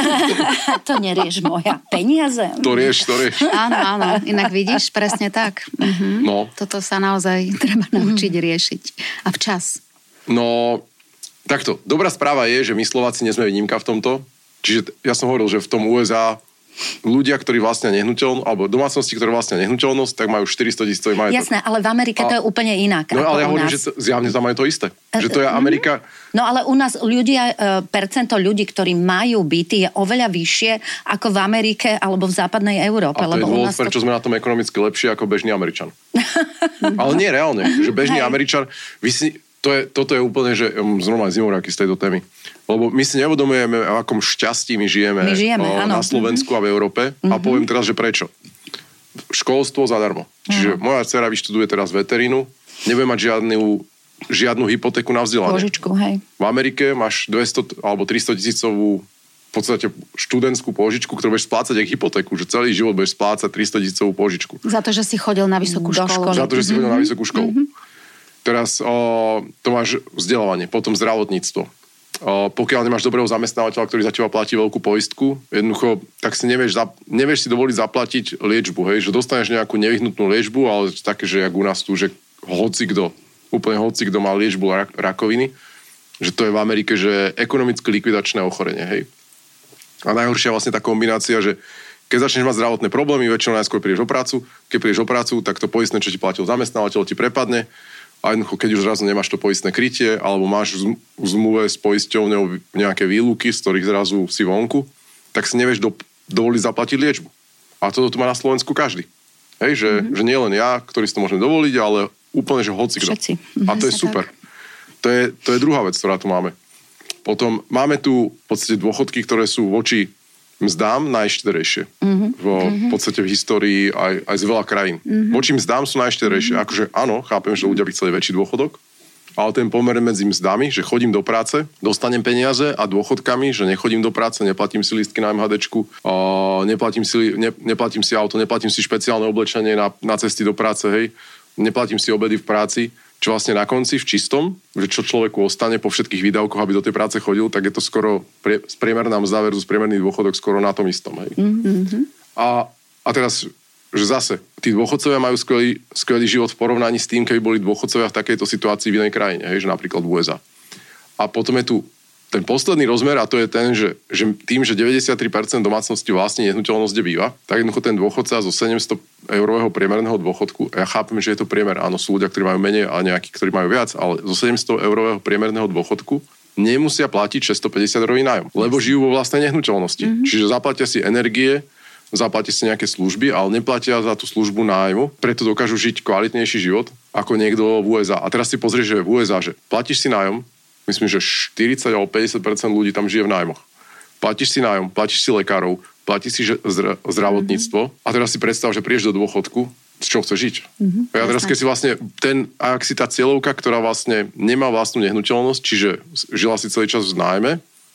To nerieš moja. Peniaze. To rieš, to rieš. Áno, áno. Inak vidíš, presne tak. Mhm. No. Toto sa naozaj treba naučiť mm. riešiť. A včas. No, takto. Dobrá správa je, že my Slováci nie sme výnimka v tomto. Čiže ja som hovoril, že v tom ú es á ľudia, ktorí vlastnia nehnuteľnosť, alebo domácnosti, ktoré vlastnia nehnuteľnosť, tak majú štyristo tisícový majetok. Jasné, ale v Amerike a... to je úplne inak. No ale ja hovorím, že to, zjavne tam majú to isté. Že to je Amerika... No ale u nás ľudia, percento ľudí, ktorí majú byty, je oveľa vyššie ako v Amerike alebo v západnej Európe. A to lebo je dôvod, prečo to... sme na tom ekonomicky lepšie ako bežný Američan. Ale nie reálne, že bežný Hej. Američan... Vy si... To je, toto je úplne, že znova zimoráky z tejto témy. Lebo my si neuvedomujeme, v akom šťastí my žijeme, my žijeme o, na Slovensku mm-hmm. a v Európe. Mm-hmm. A poviem teraz, že prečo. Školstvo zadarmo. Čiže mm-hmm. moja dcera vyštuduje teraz veterínu, nebude mať žiadnu, žiadnu hypotéku na vzdelanie. Požičku, hej. V Amerike máš dvesto alebo tristo tisícovú v podstate študentskú požičku, ktorú budeš splácať jak hypotéku, že celý život budeš splácať tristo tisícovú požičku. Za to, že si chodil na vysokú Do školu. Za to, že si chodil mm-hmm. na vysokú školu. Mm-hmm. Teraz o, to máš vzdelávanie, potom zdravotníctvo. O, pokiaľ nemáš dobrého zamestnávateľa, ktorý za teba platí veľkú poistku, jednoducho, tak si nevieš, nevieš si dovoliť zaplatiť liečbu, hej, že dostaneš nejakú nevyhnutnú liečbu, ale také, že jak u nás tu, že hocikdo, úplne hocikdo má liečbu rak, rakoviny, že to je v Amerike, že ekonomicky likvidačné ochorenie, hej. A najhoršia vlastne tá kombinácia, že keď začneš mať zdravotné problémy, väčšinou najskôr prídeš o prácu, keď prídeš o prácu, tak to poistné, čo ti platil zamestnávateľ, ti prepadne. A jednoducho, keď už zrazu nemáš to poistné krytie, alebo máš v zmluve s poisťovňou nejaké výluky, z ktorých zrazu si vonku, tak si nevieš do, dovoliť zaplatiť liečbu. A toto tu má na Slovensku každý. Hej, že, mm-hmm. že nie len ja, ktorý si to môžem dovoliť, ale úplne, že hocikto. A to je super. To je, to je druhá vec, ktorá tu máme. Potom máme tu v podstate dôchodky, ktoré sú voči mzdám najštedrejšie. Mm-hmm. V, v podstate v histórii aj, aj z veľa krajín. Mm-hmm. Voči mzdám sú najštedrejšie. Mm-hmm. Akože áno, chápem, že ľudia by chceli väčší dôchodok, ale ten pomer medzi mzdami, že chodím do práce, dostanem peniaze a dôchodkami, že nechodím do práce, neplatím si lístky na em há déčku, neplatím si, ne, neplatím si auto, neplatím si špeciálne oblečenie na, na cesty do práce, hej, neplatím si obedy v práci, čo vlastne na konci v čistom, že čo človeku ostane po všetkých výdavkoch, aby do tej práce chodil, tak je to skoro prie, priemerná mzda versus priemerný dôchodok skoro na tom istom. Hej. Mm-hmm. A, a teraz, že zase, tí dôchodcovia majú skvelý, skvelý život v porovnaní s tým, keby boli dôchodcovia v takejto situácii v inej krajine, hej, že napríklad v ú es á. A potom je tu ten posledný rozmer, a to je ten, že, že tým, že deväťdesiattri percent domácnosti vlastne nehnuteľnosť býva, tak jednoducho ten dôchodca zo sedemsto eurového priemerného dôchodku, ja chápem, že je to priemer, áno, sú ľudia, ktorí majú menej a nejakí, ktorí majú viac, ale zo sedemsto eurového priemerného dôchodku nemusia platiť šesťstopäťdesiat eurový nájom, lebo žijú vo vlastnej nehnuteľnosti. Mm-hmm. Čiže zaplatia si energie, zaplatia si nejaké služby, ale neplatia za tú službu nájmu, preto dokážu žiť kvalitnejší život ako niekto v ú es á. A teraz si pozrieš, že v ú es á, že platíš si nájom, myslím, že štyridsať alebo päťdesiat percent ľudí tam žije v nájmoch. Platíš si nájom, platíš si lekárov, platíš si zdra- zdravotníctvo mm-hmm. a teraz si predstav, že prídeš do dôchodku, z čoho chceš žiť. Mm-hmm. A teraz, keď si vlastne ten, ak si tá cieľovka, ktorá vlastne nemá vlastnú nehnuteľnosť, čiže žila si celý čas v nájme,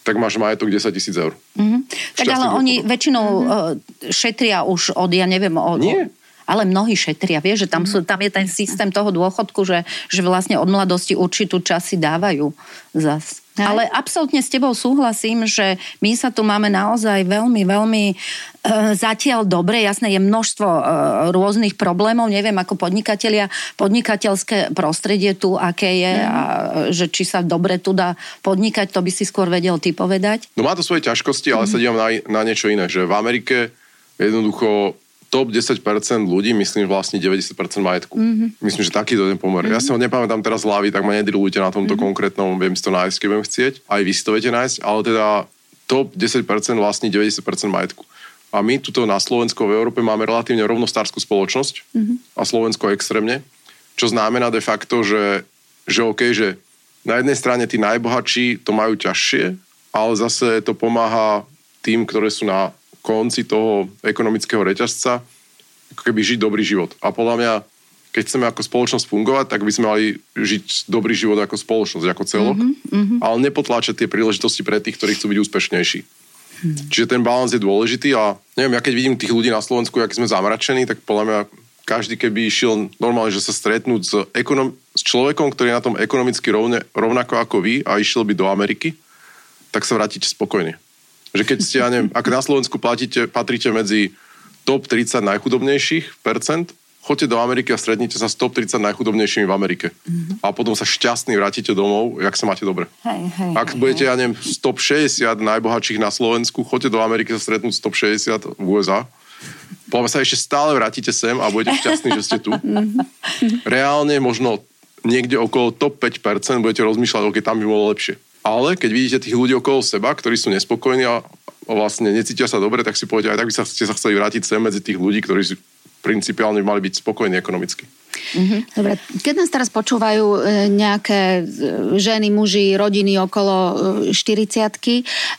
tak máš majetok desaťtisíc eur. Mm-hmm. Tak ale dôchodok. Oni väčšinou mm-hmm. šetria už od, ja neviem, od... Nie. Ale mnohí šetria, vieš, že tam, sú, tam je ten systém toho dôchodku, že, že vlastne od mladosti určitú časť si dávajú zas. Aj. Ale absolútne s tebou súhlasím, že my sa tu máme naozaj veľmi, veľmi e, zatiaľ dobre. Jasné, je množstvo e, rôznych problémov. Neviem, ako podnikatelia, podnikateľské prostredie tu, aké je mm. a že či sa dobre tu dá podnikať, to by si skôr vedel ty povedať. No má to svoje ťažkosti, ale mm. sa dívam na, na niečo iné, že v Amerike jednoducho top desať percent ľudí, myslím, vlastne deväťdesiat percent majetku. Mm-hmm. Myslím, že taký to je ten pomer. Mm-hmm. Ja si ho nepamätám teraz z hlavy, tak ma nedrilujte na tomto mm-hmm. konkrétnom, viem si to nájsť, keď budem chcieť. Aj vy si to viete nájsť, ale teda top desať percent vlastne deväťdesiat percent majetku. A my tuto na Slovensku v Európe máme relatívne rovnostárskú spoločnosť mm-hmm. a Slovensko extrémne, čo znamená de facto, že, že OK, že na jednej strane tí najbohatší to majú ťažšie, ale zase to pomáha tým, ktoré sú na konci toho ekonomického reťazca, ako keby žiť dobrý život. A podľa mňa, keď chceme ako spoločnosť fungovať, tak by sme mali žiť dobrý život ako spoločnosť, ako celok, mm-hmm. ale nepotláčať tie príležitosti pre tých, ktorí chcú byť úspešnejší. Mm-hmm. Čiže ten balans je dôležitý a neviem, ja keď vidím tých ľudí na Slovensku, aký sme zamračení, tak podľa mňa každý keby išiel normálne, že sa stretnúť s, ekonom- s človekom, ktorý je na tom ekonomicky rovne, rovnako ako vy a išiel by do Ameriky, tak sa vrátite spokojne. Že keď ste, ja neviem, ak na Slovensku platíte, patríte medzi top tridsať najchudobnejších percent, choďte do Ameriky a stretnite sa s top tridsať najchudobnejšími v Amerike. Mm-hmm. A potom sa šťastní vrátite domov, jak sa máte dobre. Hej, hej, ak hej, budete, hej. ja neviem, z top šesťdesiat najbohatších na Slovensku, choďte do Ameriky sa stretnúť s top šesťdesiat v ú es á. Potom sa ešte stále vrátite sem a budete šťastní, že ste tu. Reálne možno niekde okolo top päť percent budete rozmýšľať, ok, tam by bolo lepšie. Ale keď vidíte tých ľudí okolo seba, ktorí sú nespokojní a vlastne necítia sa dobre, tak si poviete, aj tak by sa, ste sa chceli vrátiť sem medzi tých ľudí, ktorí sú principiálne mali byť spokojní ekonomicky. Mm-hmm. Dobre, keď nás teraz počúvajú nejaké ženy, muži, rodiny okolo štyridsiatky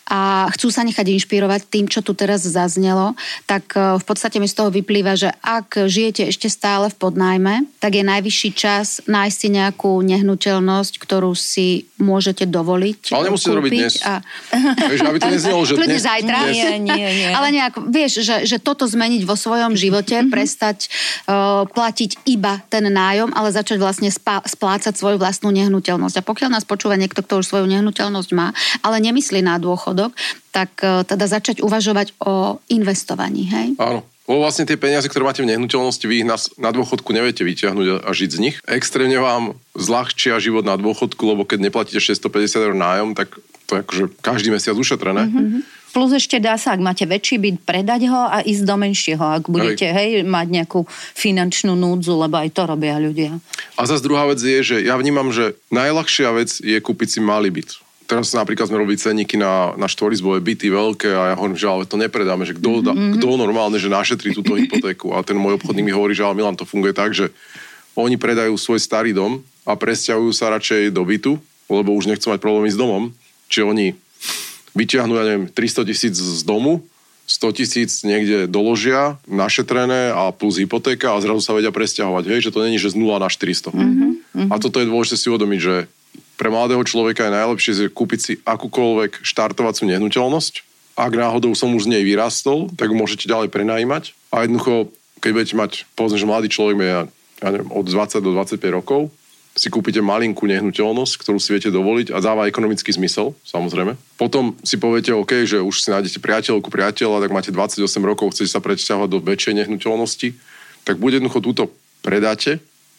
a chcú sa nechať inšpirovať tým, čo tu teraz zaznelo, tak v podstate mi z toho vyplýva, že ak žijete ešte stále v podnájme, tak je najvyšší čas nájsť si nejakú nehnuteľnosť, ktorú si môžete dovoliť. Ale nemusíte robiť dnes. A... Vieš, aby to neznelo, že dnes. Zajtra. Dnes. Nie, nie, nie. Ale nejak, vieš, že, že toto zmeniť vo svojom živote, mm-hmm. prestať uh, platiť iba ten nájom, ale začať vlastne spá- splácať svoju vlastnú nehnuteľnosť. A pokiaľ nás počúva niekto, kto už svoju nehnuteľnosť má, ale nemyslí na dôchodok, tak uh, teda začať uvažovať o investovaní, hej? Áno. Lebo vlastne tie peniaze, ktoré máte v nehnuteľnosti, vy ich na, na dôchodku neviete vyťahnuť a, a žiť z nich. Extrémne vám zľahčia život na dôchodku, lebo keď neplatíte šesťstopäťdesiat eur nájom, tak to je akože každý mesiac ušetrené. Mm-hmm. Plus ešte dá sa, ak máte väčší byt, predať ho a ísť do menšieho, ak budete hej, mať nejakú finančnú núdzu, lebo aj to robia ľudia. A zase druhá vec je, že ja vnímam, že najľahšia vec je kúpiť si malý byt. Teraz napríklad sme robili ceníky na, na štvorizbové byty veľké a ja hovorím, že ale to nepredáme, že kto, mm-hmm. kto normálne, že našetrí túto hypotéku. A ten môj obchodník mi hovorí, že ale Milan, to funguje tak, že oni predajú svoj starý dom a presťahujú sa radšej do bytu, lebo už nechcú mať problémy s domom. Čiže oni vyťahnú, ja neviem, tristo tisíc z domu, sto tisíc niekde doložia, našetrené a plus hypotéka a zrazu sa vedia presťahovať. Hej, že to není, že z nula na štyristo. Mm-hmm. A toto je dôležité si uvedomiť, že pre mladého človeka je najlepšie kúpiť si akúkoľvek štartovacú nehnuteľnosť. Ak náhodou som už z nej vyrastol, tak môžete ďalej prenajímať. A jednoducho, keď budete mať, povedzme, že mladý človek je, ja neviem, od dvadsať do dvadsaťpäť rokov, si kúpite malinkú nehnuteľnosť, ktorú si viete dovoliť a dáva ekonomický zmysel, samozrejme. Potom si poviete, OK, že už si nájdete priateľku, priateľa, tak máte dvadsaťosem rokov, chcete sa presťahovať do väčšej nehnuteľnosti, tak buď jednoducho túto predáte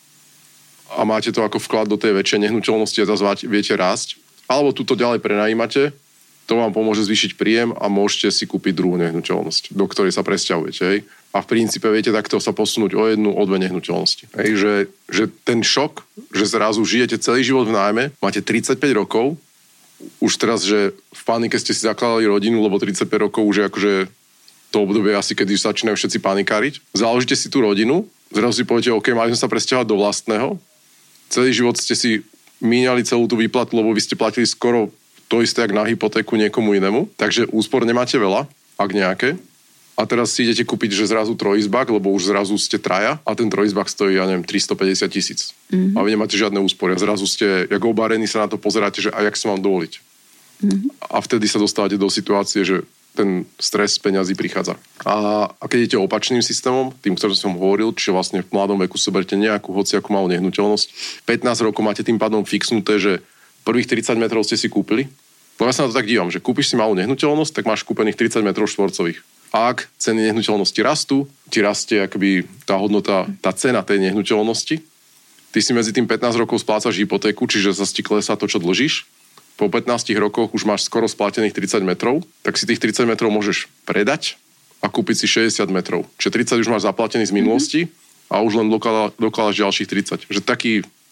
a máte to ako vklad do tej väčšej nehnuteľnosti a zase viete rásť, alebo túto ďalej prenajímate, to vám pomôže zvýšiť príjem a môžete si kúpiť druhú nehnuteľnosť, do ktorej sa presťahujete. Hej. A v princípe viete takto sa posunúť o jednu, o dve nehnuteľnosti. Hej, že, že ten šok, že zrazu žijete celý život v nájme, máte tridsaťpäť rokov, už teraz, že v panike ste si zakladali rodinu, lebo tridsaťpäť rokov už je akože to obdobie asi, kedy začínajú všetci panikáriť. Založíte si tú rodinu, zrazu si poviete, OK, mali sme sa presťahovať do vlastného. Celý život ste si míňali celú tú výplatu, lebo vy ste platili skoro to isté, jak na hypotéku niekomu inému. Takže úspor nemáte veľa, ak nejaké. A teraz si idete kúpiť, že zrazu trojizbak, lebo už zrazu ste traja a ten trojizbak stojí, ja neviem, tristopäťdesiat tisíc. Mm-hmm. A vy nemáte žiadne úspory. A zrazu ste, jak obarení sa na to pozeráte, že a jak sa mám dovoliť. Mm-hmm. A vtedy sa dostávate do situácie, že ten stres z peňazí prichádza. A, a keď idete opačným systémom, tým, ktorým som hovoril, čiže vlastne v mladom veku si berte nejakú hociakú malú nehnuteľnosť, pätnásť rokov máte tým pádom fixnuté, že prvých tridsať metrov ste si kúpili. No ja sa na to tak dívam, že kúpiš si malú nehnuteľnosť, tak máš kúpených tridsať metrov štvorcových. A ak ceny nehnuteľnosti rastú, ti rastie akoby tá hodnota, tá cena tej nehnuteľnosti, ty si medzi tým pätnásť rokov splácaš hypotéku, čiže zase ti klesá to, čo dlžíš. Po pätnástich rokoch už máš skoro splatených tridsať metrov, tak si tých tridsať metrov môžeš predať a kúpiť si šesťdesiat metrov. Čiže tridsať už máš zaplatený z minulosti a už len dokádaš ďalších tridsať. Že taký...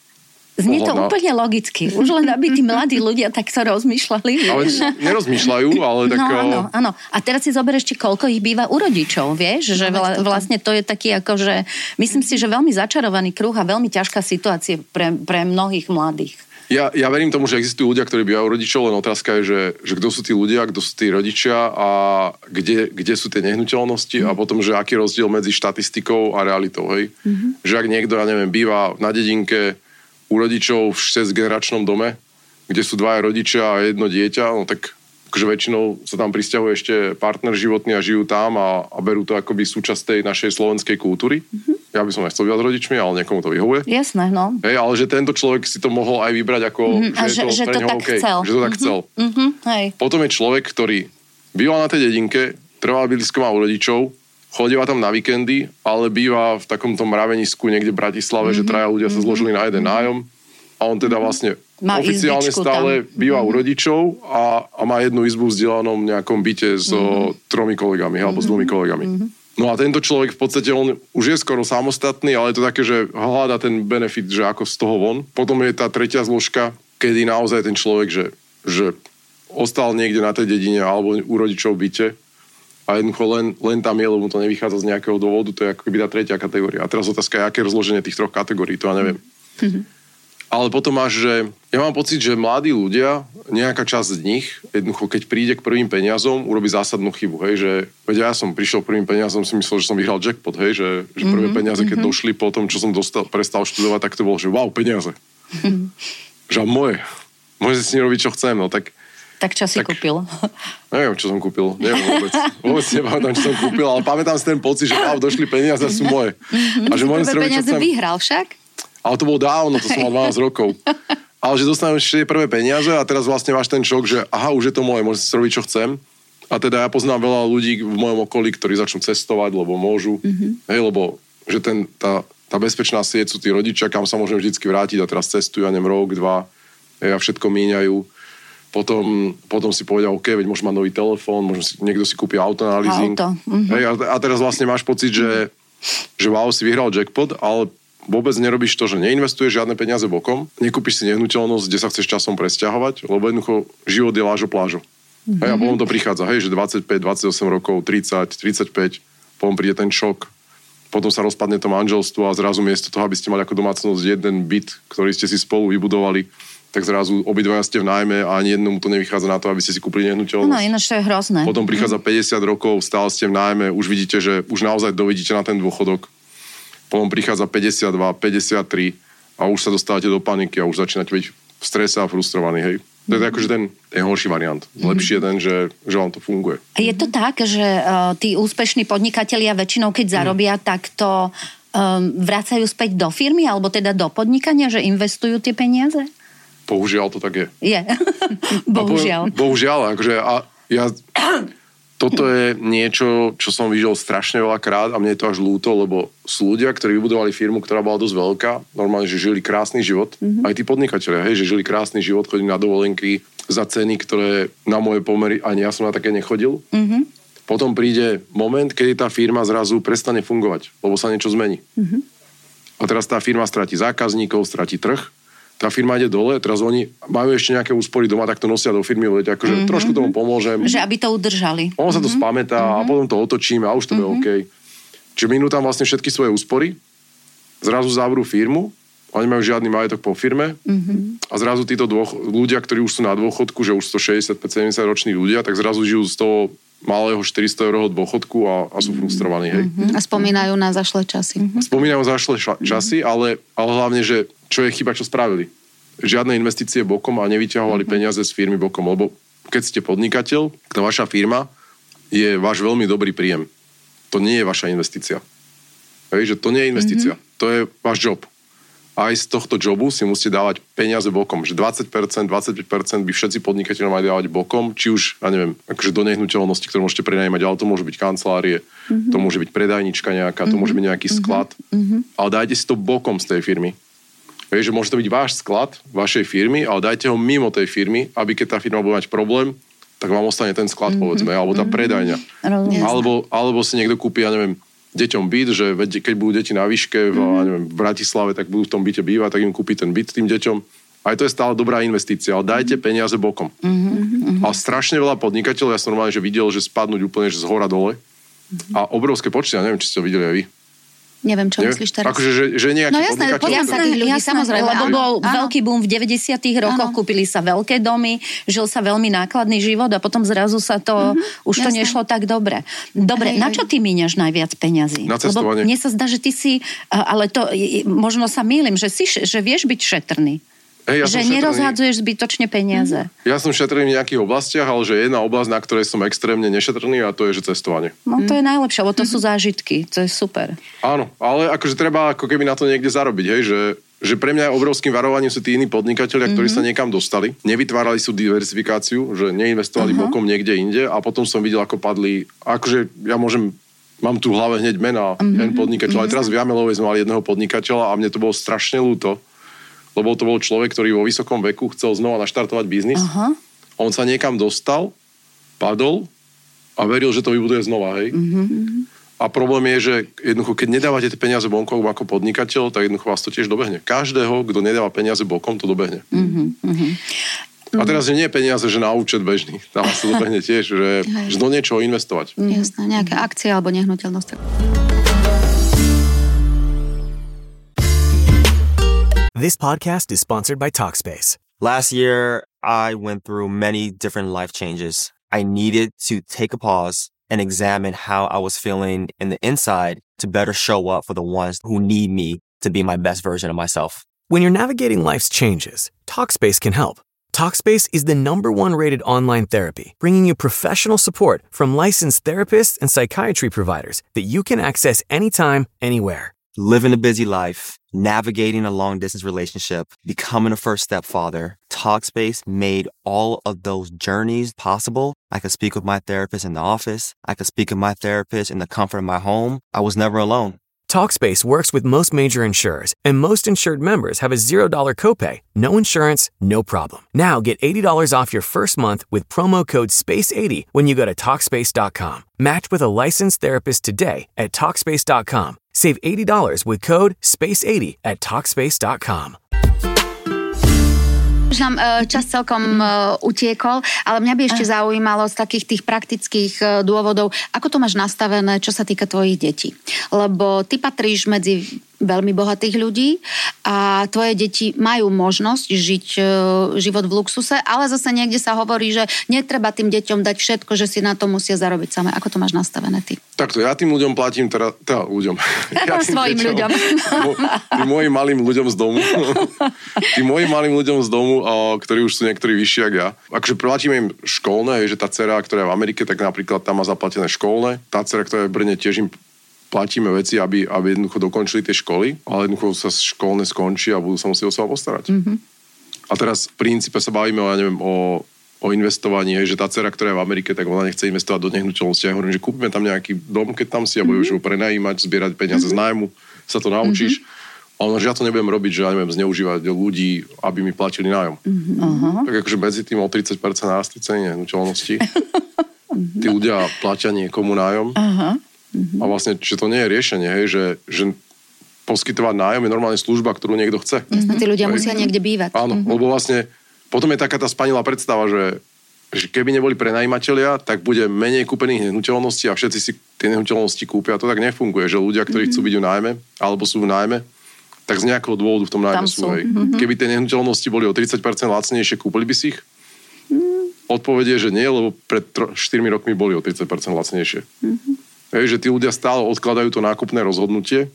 Znie to na... úplne logicky. Už len aby tí mladí ľudia takto rozmýšľali. Ale nerozmýšľajú, ale tak... No áno, áno. A teraz si zober ešte, koľko ich býva u rodičov, vieš? Že vla, vlastne to je taký ako, že... Myslím si, že veľmi začarovaný kruh a veľmi ťažká situácia pre, pre mnohých mladých. Ja, ja verím tomu, že existujú ľudia, ktorí bývajú rodičov, len otázka je, že, že kto sú tí ľudia, kto sú tí rodičia a kde, kde sú tie nehnuteľnosti mm. a potom, že aký rozdiel medzi štatistikou a realitou, hej? Mm-hmm. Že ak niekto, ja neviem, býva na dedinke u rodičov v šesťgeneračnom dome, kde sú dvaja rodičia a jedno dieťa, no tak akože väčšinou sa tam prisťahuje ešte partner životný a žijú tam a, a berú to akoby súčasť tej našej slovenskej kultúry. Mm-hmm. Ja by som nechcel bývať s rodičmi, ale niekomu to vyhovuje. Jasné, no. Hej, ale že tento človek si to mohol aj vybrať ako, mm-hmm. že, že, je to že pre to neho tak okay, chcel. Že to tak chcel. Mm-hmm. Hej. Potom je človek, ktorý býval na tej dedinke, trval blízko má u rodičov, chodíva tam na víkendy, ale býva v takomto mravenisku niekde v Bratislave, mm-hmm. že traja ľudia sa zložili na jeden nájom. A on teda vlastne má oficiálne stále tam. Býva mm-hmm. u rodičov a, a má jednu izbu v vzdelanom nejakom byte so mm-hmm. tromi kolegami alebo mm-hmm. s dvomi kolegami. Mm-hmm. No a tento človek v podstate, on už je skoro samostatný, ale je to také, že hľadá ten benefit, že ako z toho von. Potom je tá tretia zložka, kedy naozaj ten človek, že, že ostal niekde na tej dedine alebo u rodičov v byte a jednoducho len, len tam je, lebo mu to nevychádza z nejakého dôvodu, to je ako keby tá tretia kategória. A teraz otázka je, aké je rozloženie tých troch kategórií, to ja neviem. Mm-hmm. Ale potom máš, že ja mám pocit, že mladí ľudia, nejaká časť z nich, jednoducho, keď príde k prvým peniazom, urobí zásadnú chybu, hej, že veď ja som prišiel k prvým peniazom, si myslel, že som vyhral jackpot, hej, že, že prvé mm-hmm. peniaze, keď mm-hmm. došli po tom, čo som dostal, prestal študovať, tak to bolo, že wow, peniaze. Mm-hmm. Že moje. Môžem si robiť, čo chcem, no tak... Tak čo si tak, kúpil? Neviem, čo som kúpil. Neviem vôbec. Vôbec nepamätám, čo som kúpil, ale pamätám si ten pocit, že wow, došli peniaze a sú moje. A že môžem si robiť, čo chcem. Vyhral však? Ale to bolo dávno, to som mal dvanásť rokov. Ale že dostanem ešte prvé peniaze a teraz vlastne máš ten šok, že aha, už je to moje, môžem si robiť, čo chcem. A teda ja poznám veľa ľudí v mojom okolí, ktorí začnú cestovať, lebo môžu. Mm-hmm. Hej, lebo že ten, tá, tá bezpečná sieť sú tí rodičia, kam sa môžem vždycky vrátiť a teraz cestujú, ja neviem, rok, dva, hej, a všetko míňajú. Potom, potom si povedal, OK, veď môžem mať nový telefón, možno si, niekto si kúpi auto na leasing. Auto. Mm-hmm. Hej, a, a teraz vlastne máš pocit, že, že wow, si vyhral jackpot, ale vôbec nerobíš to, že neinvestuješ žiadne peniaze bokom, nekúpiš si nehnuteľnosť, kde sa chceš časom presťahovať, lebo jednoducho život je lážo plážo. Mm-hmm. Hej, a potom to prichádza, hej, že dvadsaťpäť, dvadsaťosem rokov, tridsať, tridsaťpäť, potom príde ten šok, potom sa rozpadne to manželstvo a zrazu miesto toho, aby ste mali ako domácnosť jeden byt, ktorý ste si spolu vybudovali, tak zrazu obidvaja ste v nájme a ani jednomu to nevychádza na to, aby ste si kúpili nehnuteľnosť. No, ináč to je hrozné. Potom prichádza päťdesiat rokov, stále ste v nájme, už vidíte, že už naozaj dovidíte na ten dôchodok. Potom prichádza päťdesiatdva, päťdesiattri a už sa dostávate do paniky a už začínate byť v strese a frustrovaní, hej. To je mm-hmm. akože ten, ten horší variant. Lepší je ten, že, že vám to funguje. Je to tak, že uh, tí úspešní podnikatelia väčšinou, keď zarobia, mm. tak to um, vracajú späť do firmy alebo teda do podnikania, že investujú tie peniaze? Bohužiaľ to tak je. Je. Bohužiaľ. Poviem, bohužiaľ, akože a ja... Toto je niečo, čo som videl strašne veľa krát a mne je to až ľúto, lebo sú ľudia, ktorí vybudovali firmu, ktorá bola dosť veľká, normálne, že žili krásny život. Mm-hmm. Aj tí podnikatelia, hej, že žili krásny život, chodili na dovolenky za ceny, ktoré na moje pomery, ani ja som na také nechodil. Mm-hmm. Potom príde moment, kedy tá firma zrazu prestane fungovať, lebo sa niečo zmení. Mm-hmm. A teraz tá firma stratí zákazníkov, stratí trh. Tá firma ide dole, teraz oni majú ešte nejaké úspory doma, tak to nosia do firmy, veď akože mm-hmm. trošku tomu pomôžem. Že aby to udržali. On sa to mm-hmm. spamätá mm-hmm. a potom to otočíme a už to mm-hmm. bude OK. Čiže minú tam vlastne všetky svoje úspory, zrazu zavrú firmu, oni majú žiadny majetok po firme mm-hmm. a zrazu títo dvoch, ľudia, ktorí už sú na dôchodku, že už stošesťdesiatpäť sedemdesiat roční ľudia, tak zrazu žijú z toho malého štyristo eurového dôchodku a, a sú frustrovaní. Hej. Mm-hmm. A spomínajú na zašlé časy. Mm-hmm. Spomínajú na zašlé ša- časy, ale, ale hlavne, že čo je chyba, čo spravili. Žiadne investície bokom a nevyťahovali mm-hmm. peniaze z firmy bokom, lebo keď ste podnikateľ, tá vaša firma je váš veľmi dobrý príjem. To nie je vaša investícia. Hej, že to nie je investícia. Mm-hmm. To je váš job. Aj z tohto jobu si musíte dávať peniaze bokom. Že dvadsať percent, dvadsaťpäť percent by všetci podnikateľi mali dávať bokom, či už, ja neviem, akože do nehnuteľnosti, ktoré môžete prenajímať, ale to môže byť kancelárie, mm-hmm. to môže byť predajnička nejaká, mm-hmm. to môže byť nejaký sklad. Mm-hmm. Ale dajte si to bokom z tej firmy. Hej, že môže to byť váš sklad vašej firmy, ale dajte ho mimo tej firmy, aby keď tá firma bude mať problém, tak vám ostane ten sklad, mm-hmm. povedzme, alebo tá predajňa. Mm-hmm. Alebo, alebo si niekto kúpi, ja neviem, deťom byt, že keď budú deti na výške v, mm. neviem, v Bratislave, tak budú v tom byte bývať, tak im kúpi ten byt tým deťom. Aj to je stále dobrá investícia, ale dajte peniaze bokom. Mm-hmm. Ale strašne veľa podnikateľov, ja som normálne že videl, že spadnúť úplne že z hora dole. Mm-hmm. A obrovské počty, ja neviem, či ste to videli aj vy. Neviem, čo myslíš teraz. Akože, že, že nejaký no jasné, podnikateľ... Jasné, ľudí, jasné, samozrejme. Lebo bol áno. veľký boom v deväťdesiatych rokoch, áno. kúpili sa veľké domy, žil sa veľmi nákladný život a potom zrazu sa to, mm-hmm, už jasné. to nešlo tak dobre. Dobre, hej, na čo ty míňaš najviac peňazí? Na cestovanie. Lebo mne sa zdá, že ty si, ale to, možno sa mýlim, že, si, že vieš byť šetrný. Hey, ja že nerozhádzuješ zbytočne peniaze. Mm-hmm. Ja som šetrný v nejakých oblastiach, ale že jedna oblasť, na ktorej som extrémne nešetrný, a to je, že cestovanie. No to je najlepšie, lebo to mm-hmm. sú zážitky, to je super. Áno, ale akože treba ako keby na to niekde zarobiť, hej, že, že pre mňa obrovským varovaním sú tí iní podnikatelia, ktorí mm-hmm. sa niekam dostali, nevytvárali sú diversifikáciu, že neinvestovali uh-huh. bokom niekde inde a potom som videl, ako padli, akože ja môžem mám tu v hlave hneď mena mm-hmm. jeden podnikateľ, mm-hmm. ale teraz v Jamelovej sme mali jedného podnikateľa a mne to bolo strašne ľúto. Lebo to bol človek, ktorý vo vysokom veku chcel znova naštartovať biznis. Uh-huh. On sa niekam dostal, padol a veril, že to vybuduje znova, hej. Uh-huh. A problém je, že jednoducho, keď nedávate tie peniaze bokom ako podnikateľ, tak jednoducho vás to tiež dobehne. Každého, kto nedáva peniaze bokom, to dobehne. Uh-huh. A teraz, že nie peniaze, že na účet bežný. Tam vás to dobehne tiež, že, že do niečoho investovať. Jasné, nejaké akcie alebo nehnuteľnosť. This podcast is sponsored by Talkspace. Last year, I went through many different life changes. I needed to take a pause and examine how I was feeling in the inside to better show up for the ones who need me to be my best version of myself. When you're navigating life's changes, Talkspace can help. Talkspace is the number one rated online therapy, bringing you professional support from licensed therapists and psychiatry providers that you can access anytime, anywhere. Living a busy life, navigating a long-distance relationship, becoming a first-step father, Talkspace made all of those journeys possible. I could speak with my therapist in the office. I could speak with my therapist in the comfort of my home. I was never alone. Talkspace works with most major insurers, and most insured members have a zero dollar copay. No insurance, no problem. Now get eighty dollars off your first month with promo code space eighty when you go to Talkspace dot com. Match with a licensed therapist today at Talkspace dot com. Save eighty dollars with code space eighty at Talkspace dot com. Už nám čas celkom utiekol, ale mňa by ešte zaujímalo z takých tých praktických dôvodov, ako to máš nastavené, čo sa týka tvojich detí. Lebo ty patríš medzi veľmi bohatých ľudí a tvoje deti majú možnosť žiť život v luxuse, ale zase niekde sa hovorí, že netreba tým deťom dať všetko, že si na to musia zarobiť samé. Ako to máš nastavené ty? Takto, ja tým ľuďom platím teraz, teda ľuďom. Ja svojim deťom, ľuďom. Tým mojim malým ľuďom z domu. Tým mojim malým ľuďom z domu, ktorí už sú niektorí vyšší ako ja. Akože platíme im školné, že tá dcera, ktorá je v Amerike, tak napríklad tam má zaplatené školné. Tá dcera, ktorá je v Brne, tiež im platíme veci, aby, aby jednoducho dokončili tie školy, ale jednoducho sa školné skončí a budú sa musieť o seba postarať. Mm-hmm. A teraz v princípe sa bavíme o, ja neviem, o, o investovaní, že tá dcera, ktorá je v Amerike, tak ona nechce investovať do nehnuteľnosti. Ja hovorím, že kúpime tam nejaký dom, keď tam si a budeš mm-hmm. ho prenajímať, zbierať peniaze mm-hmm. z nájmu, sa to naučíš. Mm-hmm. A ono, že ja to nebudem robiť, že ja neviem, zneužívať ľudí, aby mi platili nájom. Mm-hmm. Tak akože medzi tým o tridsať percent nástli ceny nehnuteľnosti. Tí ľudia platia niekomu nájom. Aha. Mm-hmm. A vlastne, že to nie je riešenie, hej, že, že poskytovať nájom je normálne služba, ktorú niekto chce. Jasne, tí ľudia hej. musia niekde bývať. Áno, mm-hmm. lebo vlastne potom je taká tá spanilá predstava, že, že keby neboli prenajímatelia, tak bude menej kúpených nehnuteľností a všetci si tie nehnuteľnosti kúpia. To tak nefunguje, že ľudia, ktorí mm-hmm. chcú byť v nájme, alebo sú v nájme, tak z nejakého dôvodu v tom nájme sú. Hej. Mm-hmm. Keby tie nehnuteľnosti boli o tridsať percent lacnejšie, kúpili by si ich? Mm-hmm. Odpovedie, že nie, lebo pred štyrmi rokmi boli o tridsať percent lacnejšie. Mm-hmm. Hej, že tí ľudia stále odkladajú to nákupné rozhodnutie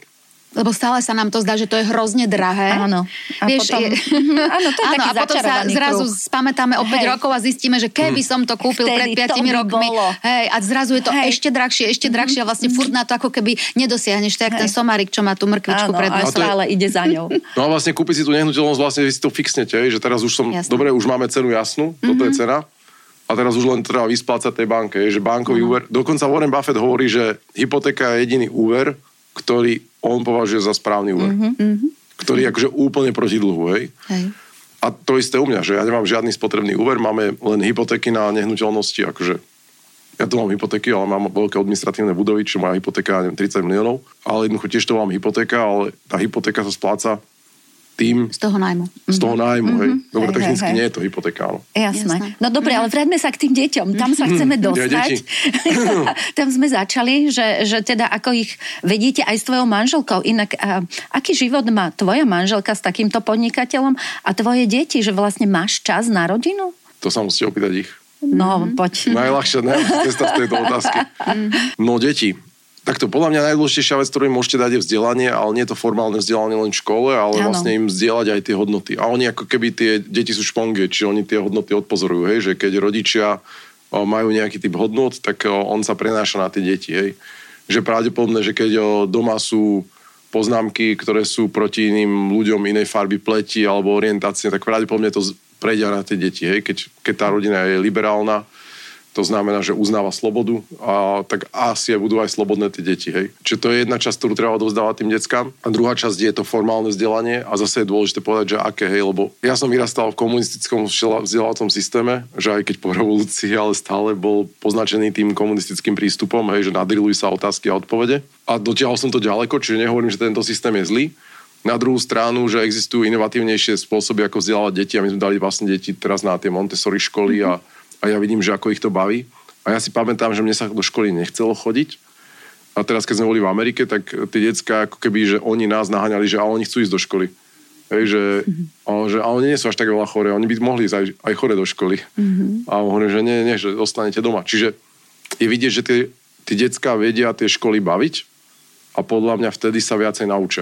Lebo stále sa nám to zdá, že to je hrozne drahé. Áno. A Vieš, potom, je... áno, to je áno, taký a potom sa zrazu kruh. spamätáme o päť Hej. rokov a zistíme, že keby som to kúpil Vtedy pred piatimi rokmi. Bolo. Hej, a zrazu je to Hej. ešte drahšie, ešte drahšie a vlastne furt na to ako keby nedosiahneš. To je jak ten somárik, čo má tú mrkvičku áno, pred nosom. Áno, stále ide za ňou. No a vlastne kúpiť si tú nehnuteľnosť, vlastne vy si to fixnete, že teraz už som, Jasné. dobre, už máme cenu jasnú, mm-hmm. toto je cena. A teraz už len treba vysplácať tej banke, že bankový úver. Dokonca Warren Buffett hovorí, že hypotéka je jediný úver, ktorý on považuje za správny úver. Mm-hmm. Ktorý je akože úplne proti dlhu, hej? Hej. A to isté u mňa, že ja nemám žiadny spotrebný úver, máme len hypotéky na nehnuteľnosti, akože ja tu mám hypotéky, ale mám veľké administratívne budovy, čo moja hypotéka, neviem, tridsať miliónov, ale jednoducho tiež to mám hypotéka, ale tá hypotéka sa spláca tým... Z toho nájmu. Z toho nájmu, mm-hmm. hej. Dobre, hej, technicky hej, hej. nie je to hypotéka, áno. Jasné. Jasné. No dobre, ale vráťme sa k tým deťom. Tam sa chceme dostať. Tam sme začali, že, že teda ako ich vedíte aj s tvojou manželkou. Inak, a, aký život má tvoja manželka s takýmto podnikateľom a tvoje deti, že vlastne máš čas na rodinu? To sa musíte opýtať ich. No, poď. Najľahšia, najľahšia cesta z tejto otázky. No, deti. Takto, podľa mňa najdôležitejšia vec, ktorú im môžete dať, je vzdelanie, ale nie je to formálne vzdelanie len v škole, ale ano. Vlastne im zdieľať aj tie hodnoty. A oni ako keby tie deti sú špongie, čiže oni tie hodnoty odpozorujú, hej, že keď rodičia majú nejaký typ hodnot, tak on sa prenáša na tie deti, hej. Že pravdepodobné, že keď doma sú poznámky, ktoré sú proti iným ľuďom inej farby pleti alebo orientácie, tak pravdepodobne to prejde na tie deti, hej. Keď, keď tá rodina je liberálna, to znamená, že uznáva slobodu a tak asi budú aj slobodné tie deti, hej. Čiže to je jedna časť, ktorú treba odovzdávať tým deckám. A druhá časť je to formálne vzdelanie a zase je dôležité povedať, že aké, hej, lebo ja som vyrastal v komunistickom vzdelávacom systéme, že aj keď po revolúcii, ale stále bol poznačený tým komunistickým prístupom, hej, že nadrilujú sa otázky a odpovede. A dotiahol som to ďaleko, čiže nehovorím, že tento systém je zlý. Na druhú stranu, že existujú inovatívnejšie spôsoby, ako vzdelávať deti a my sme dali vlastne deti teraz na tie Montessori školy a a ja vidím, že ako ich to baví. A ja si pamätám, že mne sa do školy nechcelo chodiť. A teraz, keď sme boli v Amerike, tak tie decká, ako keby, že oni nás naháňali, že a oni chcú ísť do školy. Hej, že, mm-hmm. a, že a oni nie sú až tak veľa chore, oni by mohli ísť aj, aj chore do školy. Mm-hmm. A hovorím, že nie, nie, že ostanete doma. Čiže je vidieť, že tie, tie decká vedia tie školy baviť a podľa mňa vtedy sa viacej naučia.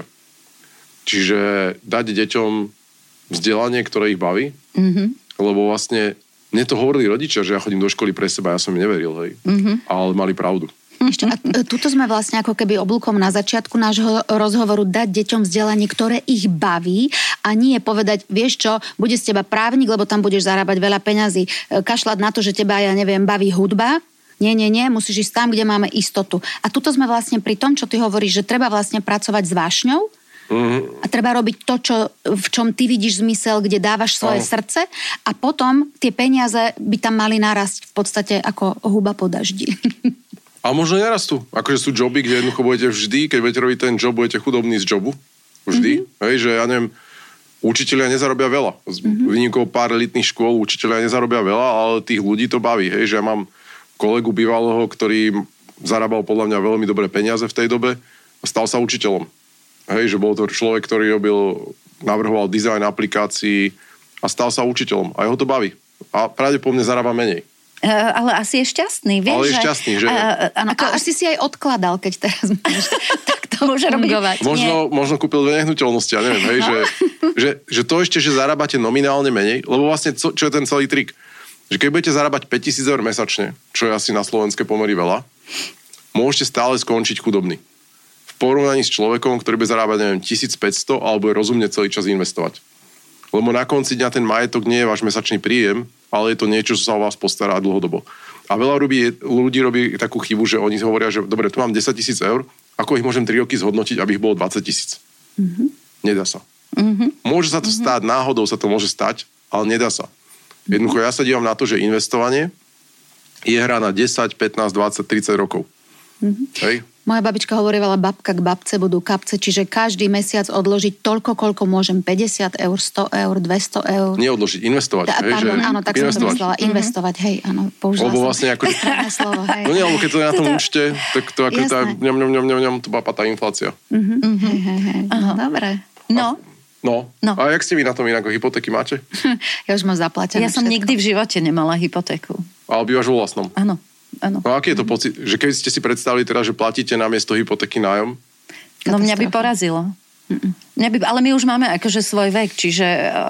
Čiže dať deťom vzdelanie, ktoré ich baví, mm-hmm. lebo vlastne mne to hovorili rodičia, že ja chodím do školy pre seba, ja som im neveril, hej. Mm-hmm. Ale mali pravdu. Ešte, a tuto sme vlastne ako keby oblúkom na začiatku nášho rozhovoru dať deťom vzdelanie, ktoré ich baví a nie povedať, vieš čo, bude z teba právnik, lebo tam budeš zarábať veľa peňazí. Kašľať na to, že teba, ja neviem, baví hudba. Nie, nie, nie, musíš ísť tam, kde máme istotu. A tuto sme vlastne pri tom, čo ty hovoríš, že treba vlastne pracovať s vášňou. Mm-hmm. A treba robiť to, čo, v čom ty vidíš zmysel, kde dávaš svoje oh. srdce a potom tie peniaze by tam mali narásť v podstate ako huba po daždi. A možno nerastú. Akože sú joby, kde jednoducho budete vždy, keď budete robiť ten job, budete chudobní z jobu. Vždy. Mm-hmm. Hej, že ja neviem, učitelia nezarobia veľa. Z mm-hmm. výnimkou pár elitných škôl učitelia nezarobia veľa, ale tých ľudí to baví. Hej, že ja mám kolegu bývalého, ktorý zarábal podľa mňa veľmi dobré peniaze v tej dobe a stal sa učiteľom. Hej, že bol to človek, ktorý robil, navrhoval dizajn aplikácií a stal sa učiteľom. A jeho to baví. A pravdepodobne zarába menej. Uh, ale asi je šťastný, vieš? Ale je šťastný, že? Uh, ano, ako, asi si aj odkladal, keď teraz máš tak to môže robiť. Možno, možno kúpil dve nehnuteľnosti, ja neviem, hej, že, že, že to ešte, že zarábate nominálne menej, lebo vlastne čo, čo je ten celý trik? Že keď budete zarábať päťtisíc eur mesačne, čo je asi na slovenské pomery veľa, môžete stále skončiť chudobný. V porovnaní s človekom, ktorý bude zarábať, neviem, tisícpäťsto alebo je rozumne celý čas investovať. Lebo na konci dňa ten majetok nie je váš mesačný príjem, ale je to niečo, čo sa o vás postará dlhodobo. A veľa ľudí, ľudí robí takú chybu, že oni hovoria, že dobre, tu mám desaťtisíc eur, ako ich môžem tri roky zhodnotiť, aby ich bolo dvadsať tisíc. Mm-hmm. Nedá sa. Mm-hmm. Môže sa to mm-hmm. stáť, náhodou sa to môže stať, ale nedá sa. Jednoducho ja sa dívam na to, že investovanie je hra na desať, pätnásť, dvadsať, tridsať rokov. Mm-hmm. Hej? Moja babička hovorila, babka k babce budú kapce, čiže každý mesiac odložiť toľko, koľko môžem, päťdesiat eur, sto eur, dvesto eur. Nie odložiť, investovať. Da, hej, pardon, že áno, tak investovať. som to myslela, investovať, hej, áno, použila Lebo som. vlastne ako... slovo, hej. No nie, lebo keď to je na tom účte, tak to ako tá, ňom, ňom, ňom, ňom, ňom, to bapa tá inflácia. Uh-huh. Uh-huh. Hej, hej, hej. No, dobre. No. No. no. A jak ste vy na tom inak, hypotéky máte? Ja už mám zaplatené Ja som všetko. nikdy v živote nemala hypotéku. Ale bývaš vo vlastnom? Áno. Áno. No aký je to pocit, že keď ste si predstavili teraz, že platíte na miesto hypotéky nájom? No mňa by porazilo. Mňa by, ale my už máme akože svoj vek, čiže,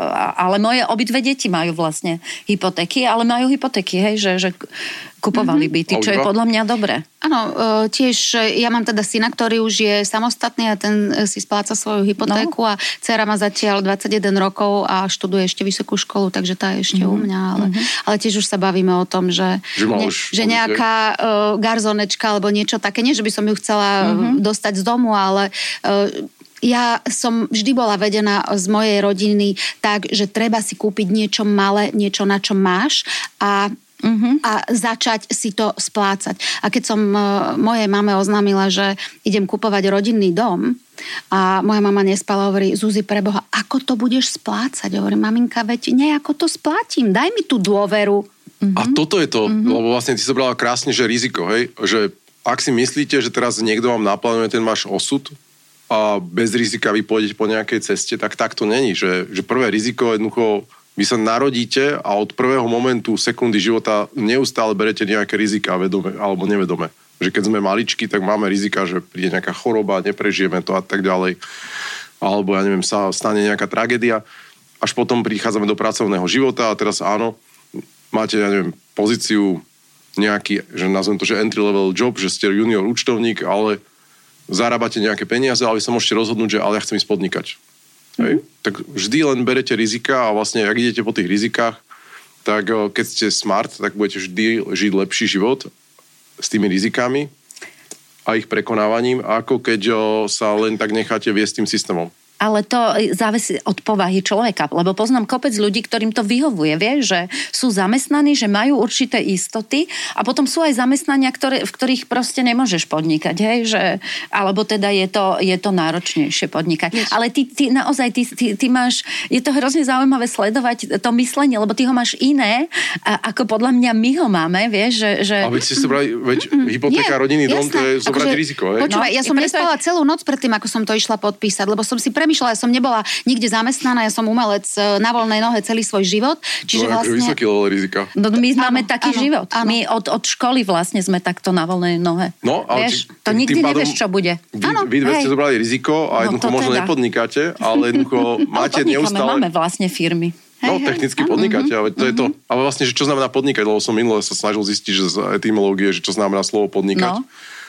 ale moje obidve deti majú vlastne hypotéky, ale majú hypotéky, hej, že, že kupovali byty, čo je podľa mňa dobré. Áno, tiež ja mám teda syna, ktorý už je samostatný a ten si spláca svoju hypotéku no. a dcera má zatiaľ dvadsaťjeden rokov a študuje ešte vysokú školu, takže tá je ešte mm-hmm. u mňa, ale, mm-hmm. ale tiež už sa bavíme o tom, že, že, ne, že nejaká uh, garzonečka alebo niečo také, nie, že by som ju chcela mm-hmm. dostať z domu, ale uh, ja som vždy bola vedená z mojej rodiny tak, že treba si kúpiť niečo malé, niečo na čo máš a Uh-huh. a začať si to splácať. A keď som uh, mojej mame oznámila, že idem kupovať rodinný dom a moja mama nespala, hovorí, Zuzi, preboha, ako to budeš splácať? Hovorí, maminka, veď nejako to splátim, daj mi tú dôveru. Uh-huh. A toto je to, uh-huh. lebo vlastne ty si zobrala krásne, že riziko, hej, že ak si myslíte, že teraz niekto vám naplánuje ten váš osud a bez rizika vy pôjdete po nejakej ceste, tak tak to není, že, že prvé riziko jednoducho vy sa narodíte a od prvého momentu, sekundy života neustále berete nejaké rizika, vedome alebo nevedome. Že keď sme maličky, tak máme rizika, že príde nejaká choroba, neprežijeme to a tak ďalej. Alebo, ja neviem, sa stane nejaká tragédia. Až potom prichádzame do pracovného života a teraz áno, máte, ja neviem, pozíciu nejaký, že nazvem to, že entry level job, že ste junior účtovník, ale zarábate nejaké peniaze, ale vy sa môžete rozhodnúť, že ale ja chcem ísť podnikať. Hej. Tak vždy len berete rizika a vlastne, ak idete po tých rizikách, tak keď ste smart, tak budete vždy žiť lepší život s tými rizikami a ich prekonávaním, ako keď sa len tak necháte viesť tým systémom. Ale to závisí od povahy človeka, lebo poznám kopec ľudí, ktorým to vyhovuje, vieš, že sú zamestnaní, že majú určité istoty a potom sú aj zamestnania, ktoré, v ktorých proste nemôžeš podnikať, hej, že, alebo teda je to, je to náročnejšie podnikať. Yes. Ale ty, ty naozaj, ty, ty, ty máš, je to hrozne zaujímavé sledovať to myslenie, lebo ty ho máš iné, ako podľa mňa my ho máme, vieš, že... že... A veď si si brali, veď hypotéka, rodinný dom, to je zobrať akože, riziko, hej? Počúvaj, ja som no, nespala je... celú noc predtým, ako som to išla podpísať, lebo som si pre Premýšľala, ja som nebola nikde zamestnaná, ja som umelec na voľnej nohe celý svoj život. Čiže to je vlastne... vysoký level rizika. No, my máme áno, taký áno, život. Áno. My od, od školy vlastne sme takto na voľnej nohe. No, ale vieš, to nikdy nevieš, čo bude. Vy, áno, vy dve ste zobrali riziko a jednoducho no, možno teda. nepodnikáte, ale jednoducho máte ale neustále... Máme vlastne firmy. No, technicky áno, podnikáte, ale to je to. Ale vlastne, že čo znamená podnikať, lebo som minule sa snažil zistiť, že z etymológie, že čo znamená slovo podnikať. No.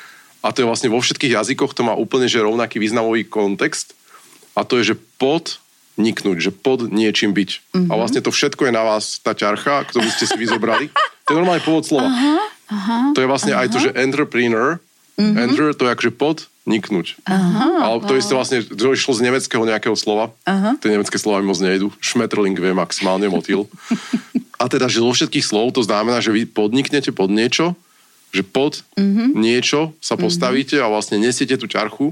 A to je vlastne vo všetkých jazykoch, to má úplne že rovnaký významový kontext. A to je, že podniknúť, že pod niečím byť. Mm-hmm. A vlastne to všetko je na vás, tá ťarcha, ktorú ste si vyzobrali. To je normálne pôvod slova. Aha, aha, to je vlastne aha. aj to, že entrepreneur, mm-hmm. enter, to je akože podniknúť. Aha, ale to wow. isté vlastne, to išlo z nemeckého nejakého slova. Aha. Tie nemecké slova mi moc nejdu. Schmetterling vie maximálne, motýl. A teda, že zo všetkých slov to znamená, že vy podniknete pod niečo, že pod mm-hmm. niečo sa postavíte mm-hmm. a vlastne nesiete tú ťarchu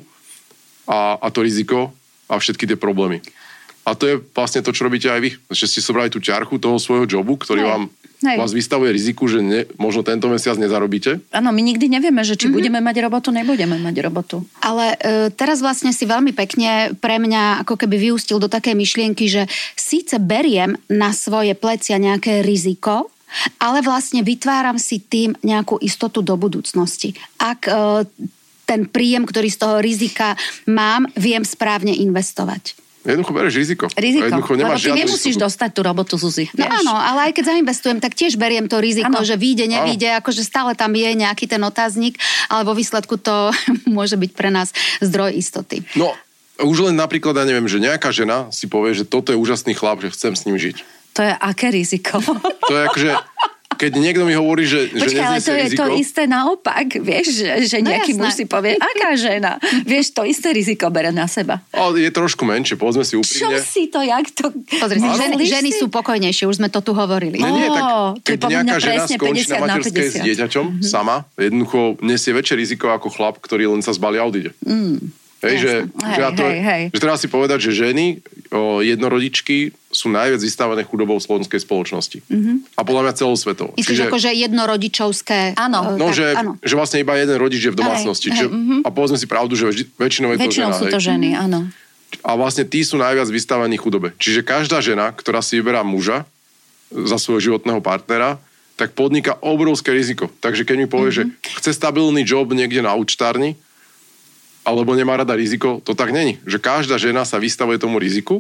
a, a to riziko a všetky tie problémy. A to je vlastne to, čo robíte aj vy. Že ste sobrali tú ťarchu toho svojho jobu, ktorý hej, vám hej. vás vystavuje riziku, že ne, možno tento mesiac nezarobíte. Áno, my nikdy nevieme, že či mm-hmm. budeme mať robotu, nebudeme mať robotu. Ale e, teraz vlastne si veľmi pekne pre mňa ako keby vyústil do takej myšlienky, že síce beriem na svoje plecia nejaké riziko, ale vlastne vytváram si tým nejakú istotu do budúcnosti. Ak e, ten príjem, ktorý z toho rizika mám, viem správne investovať. Jednoducho bereš riziko. Riziko, Jednoducho lebo ty nemusíš istotu. dostať tú robotu, Zuzi. No vieš? Áno, ale aj keď zainvestujem, tak tiež beriem to riziko, ano. že vyjde, nevyjde, akože stále tam je nejaký ten otáznik, ale vo výsledku to môže byť pre nás zdroj istoty. No, už len napríklad, ja neviem, že nejaká žena si povie, že toto je úžasný chlap, že chcem s ním žiť. To je aké riziko? To je akože... Keď niekto mi hovorí, že, Počkaj, že nezniesie riziko... ale to je to isté naopak, vieš, že, že no nejaký muž si povie, aká žena? Vieš, to isté riziko bere na seba. Ale je trošku menšie, povedzme si úprimne. Čo si to, jak to... Pozri si, ženy, ženy sú pokojnejšie, už sme to tu hovorili. Nie, nie, tak keď nejaká žena skončí na materskej s dieťaťom mm-hmm. sama, jednoducho nesie väčšie riziko ako chlap, ktorý len sa zbalí a odíde. Mm. Hej, že, hej, že, to, hej, hej. že treba si povedať, že ženy, o, jednorodičky sú najviac vystavené chudobou v slovenskej spoločnosti. Mm-hmm. A podľa mňa celosvetovo. Myslíš, akože jednorodičovské... Áno. No, tak, že, áno. že vlastne iba jeden rodič je v domácnosti. Hej, hej, mm-hmm. A povedzme si pravdu, že väčšinou je to väčšinou žena. sú to hej. ženy, áno. A vlastne tí sú najviac vystavení chudobe. Čiže každá žena, ktorá si vyberá muža za svojho životného partnera, tak podniká obrovské riziko. Takže keď mi povie, mm-hmm. že chce stabilný job niekde na účtárni, alebo nemá rada riziko, to tak není. Že každá žena sa vystavuje tomu riziku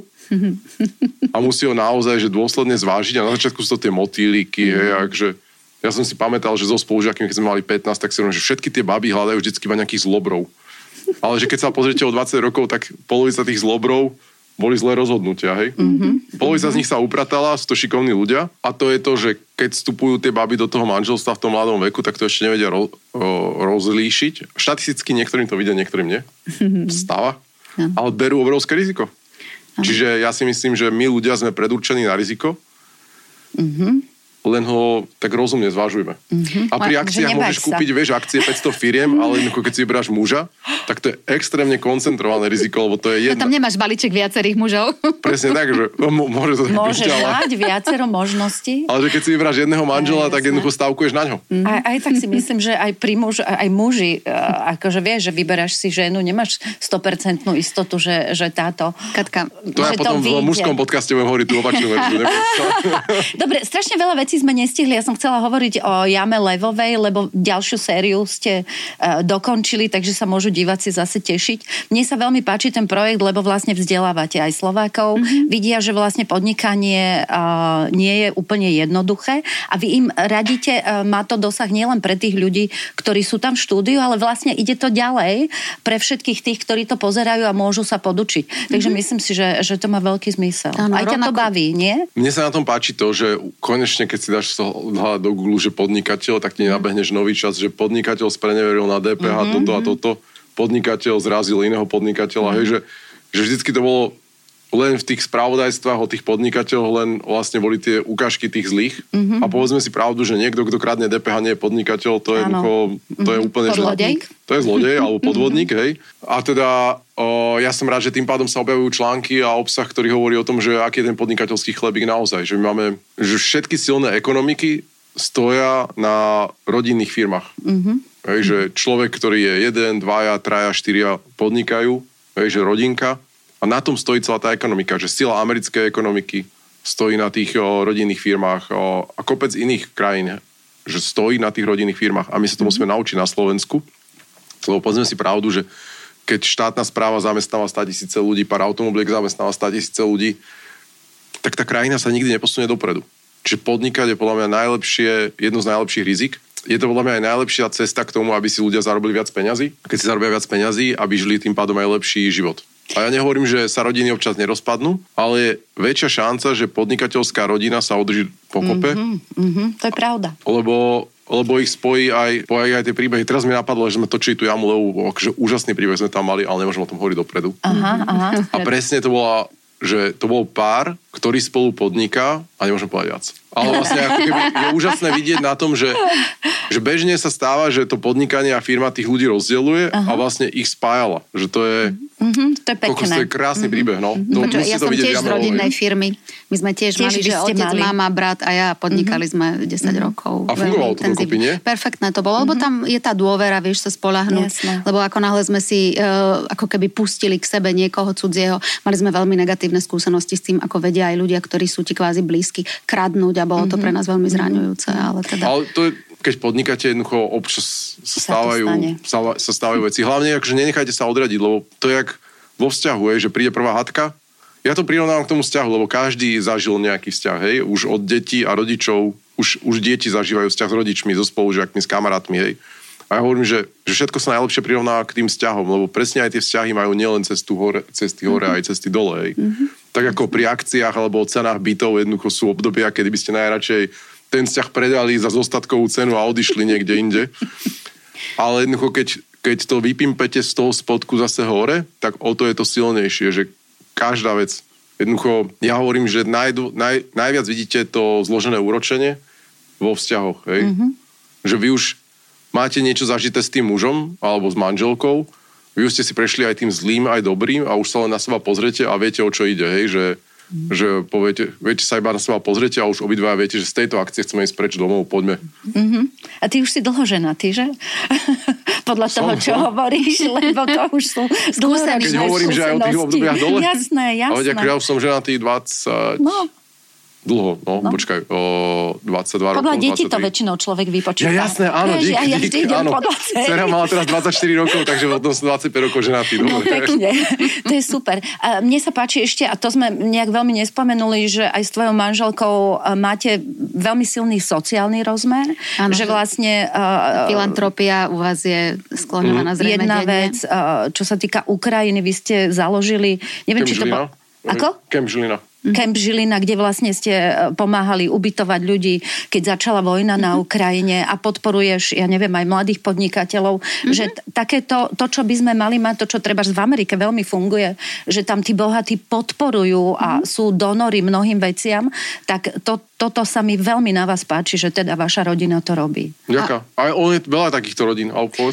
a musí ho naozaj že dôsledne zvážiť a na začiatku sú to tie motýliky, hej, akže ja som si pamätal, že so spolužiakmi, keď sme mali pätnásť, tak si hovorím, že všetky tie baby hľadajú vždycky iba nejakých zlobrov. Ale že keď sa pozriete o dvadsať rokov, tak polovica tých zlobrov boli zlé rozhodnutia, hej? Mm-hmm. Polovica z nich sa upratala, sú to šikovní ľudia a to je to, že keď vstupujú tie baby do toho manželstva v tom mladom veku, tak to ešte nevedia ro- rozlíšiť. Štatisticky niektorým to vidia, niektorým nie. Stáva. Ja. Ale berú obrovské riziko. Ja. Čiže ja si myslím, že my ľudia sme predurčení na riziko, mm-hmm. len ho tak rozumne zvážujeme. Mm-hmm. A pri akciách môžeš sa. kúpiť, vieš, akcie päťsto firiem, ale keď si vyberáš muža, tak to je extrémne koncentrované riziko, lebo to je jedna. No tam nemáš balíček viacerých mužov. Presne tak, že no, môže to tak Môžeš byť, ale... mať viacero možností. Ale že keď si vyberáš jedného manžela, aj, tak jednoducho stavkuješ na ňo. Mm-hmm. Aj, aj tak si myslím, že aj pri muž, aj muži, akože vieš, že vyberáš si ženu, nemáš sto percent istotu, že, že táto... Katka, to ja potom v mužskom podcaste budem hovoriť tú opačnú verziu. Dobre, strašne veľa vecí sme nestihli. Ja som chcela hovoriť o Jame Levovej, lebo ďalšiu sériu ste uh, dokončili, takže sa môžu diváci zase tešiť. Mne sa veľmi páči ten projekt, lebo vlastne vzdelávate aj Slovákov. Mm-hmm. Vidia, že vlastne podnikanie uh, nie je úplne jednoduché a vy im radíte, uh, má to dosah nielen pre tých ľudí, ktorí sú tam v štúdiu, ale vlastne ide to ďalej pre všetkých tých, ktorí to pozerajú a môžu sa podučiť. Takže mm-hmm. myslím si, že, že to má veľký zmysel. Áno, aj ťa rovnako... to baví, nie? Mne sa na tom páči to, že konečne, keď si dáš hľadať do Google, že podnikateľ, tak ti nabehneš nový čas, že podnikateľ spreneveril na dé pé há mm-hmm. toto a toto, podnikateľ zrazil iného podnikateľa, mm-hmm. hej, že, že vždycky to bolo len v tých spravodajstvách o tých podnikateľoch len vlastne boli tie ukážky tých zlých mm-hmm. a povedzme si pravdu, že niekto, kto kradne dé pé há, nie je podnikateľ, to je, jednoducho, to je úplne... Podvodník. To je zlodej alebo podvodník, hej. A teda o, ja som rád, že tým pádom sa objavujú články a obsah, ktorý hovorí o tom, že aký je ten podnikateľský chlebík naozaj, že my máme, že všetky silné ekonomiky stoja na rodinných firmách. Mm-hmm. Hej, že človek, ktorý je jeden, dvaja, traja, štyria podnikajú, hej, že rodinka a na tom stojí celá tá ekonomika, že sila americkej ekonomiky stojí na tých o, rodinných firmách o, a kopec iných krajín, že stojí na tých rodinných firmách a my sa to musíme naučiť na Slovensku, lebo povedzme si pravdu, že keď štátna správa zamestnáva státisíce ľudí, pár automobiliek zamestnáva státisíce ľudí, tak tá krajina sa nikdy neposunie dopredu. Čiže podnikať je podľa mňa najlepšie, jedno z najlepších rizik. Je to podľa mňa aj najlepšia cesta k tomu, aby si ľudia zarobili viac peňazí. Keď si zarobia viac peňazí, aby žili tým pádom aj lepší život. A ja nehovorím, že sa rodiny občas nerozpadnú, ale je väčšia šanca, že podnikateľská rodina sa udrží pokope. Mm-hmm, mm-hmm, to je pravda. Lebo, lebo ich spojí aj, aj tie príbehy. Teraz mi napadlo, že sme točili tú Jamu Levu, akože úžasný príbeh sme tam mali, ale nemôžem o tom hovoriť dopredu. Aha, aha. A presne to bola, že to bol pár, ktorý spolu podniká a nemôžem povedať viac. Ale vlastne ako keby je úžasné vidieť na tom, že, že bežne sa stáva, že to podnikanie a firma tých ľudí rozdeľuje a vlastne ich spájala. Že to je... Mm-hmm, to je pekné. To je krásny príbeh, no. Mm-hmm. Počuva, ja som tiež z rodinnej firmy. My sme tiež, tiež mali, že otec, mali. mama, brat a ja podnikali mm-hmm. sme desať mm-hmm. rokov. A fungovalo to dokopy, nie? Perfektné to bolo, mm-hmm. lebo tam je tá dôvera, vieš sa spoľahnúť. Jasné. Lebo ako náhle sme si uh, ako keby pustili k sebe niekoho cudzieho, mali sme veľmi negatívne skúsenosti s tým, ako vedia aj ľudia, ktorí sú ti kvázi blízky, kradnúť a bolo to pre nás veľmi zraňujúce. Ale, teda... ale to je, keď podnikáte, jednoducho občas sa stávajú, sa, sa stávajú veci. Hlavne, akože nenechajte sa odradiť, lebo to je jak vo vzťahu, je, že príde prvá hádka. Ja to prirovnávam k tomu vzťahu, lebo každý zažil nejaký vzťah, hej. Už od detí a rodičov, už, už deti zažívajú vzťah s rodičmi, so spolužiakmi, s kamarátmi, hej. A ja hovorím, že, že všetko sa najlepšie prirovnáva k tým vzťahom, lebo presne aj tie vzťahy majú nielen cestu hore, cesty hore, mm-hmm. aj cesty dole, hej. Mm-hmm. Tak ako pri akciách alebo cenách bytov jednoducho sú obdobia, kedy by ste najradšej ten vzťah predali za zostatkovú cenu a odišli niekde inde. Ale jednoducho, keď, keď to vypimpete z toho spodku zase hore, tak o to je to silnejšie, že každá vec, jednoducho, ja hovorím, že najdu, naj, najviac vidíte to zložené úročenie vo vzťahoch, hej. Mm-hmm. Že vy už máte niečo zažité s tým mužom alebo s manželkou, vy už ste si prešli aj tým zlým, aj dobrým a už sa len na seba pozrete a viete, o čo ide, hej, že, mm. že poviete, viete sa iba na seba pozrete a už obidva viete, že z tejto akcie chceme ísť preč domov, poďme. Mm-hmm. A ty už si dlho ženatý, že? Podľa toho, čo som. hovoríš, lebo to už sú skúsenosti. Keď hovorím, že aj o tých obdobiach dole. Jasné, jasné. Ale ja už som ženatý dvadsať... No. Dlho, no, no. počkaj, o dvadsaťdva podľa rokov. detí dvadsaťtri. to väčšinou človek vypočíta. Ja jasné, áno, dík, ja, ja dík, áno. Dcera mala teraz dvadsaťštyri rokov, takže potom som dvadsaťpäť rokov ženatý. No pekne, to je super. A mne sa páči ešte, a to sme nejak veľmi nespomenuli, že aj s tvojou manželkou máte veľmi silný sociálny rozmer, ano, že vlastne... Uh, filantropia u vás je skloňovaná mm. zrejme jedna denne. vec, uh, čo sa týka Ukrajiny, vy ste založili... Neviem, Kem či to bol... Ako? Kemp Žilina. Kemp Žilina, kde vlastne ste pomáhali ubytovať ľudí, keď začala vojna mm-hmm. na Ukrajine a podporuješ, ja neviem, aj mladých podnikateľov, mm-hmm. že t- takéto, to, čo by sme mali mať, to, čo treba v Amerike veľmi funguje, že tam tí bohatí podporujú a mm-hmm. sú donory mnohým veciam, tak to, toto sa mi veľmi na vás páči, že teda vaša rodina to robí. Ďakujem. A on je veľa takýchto rodín.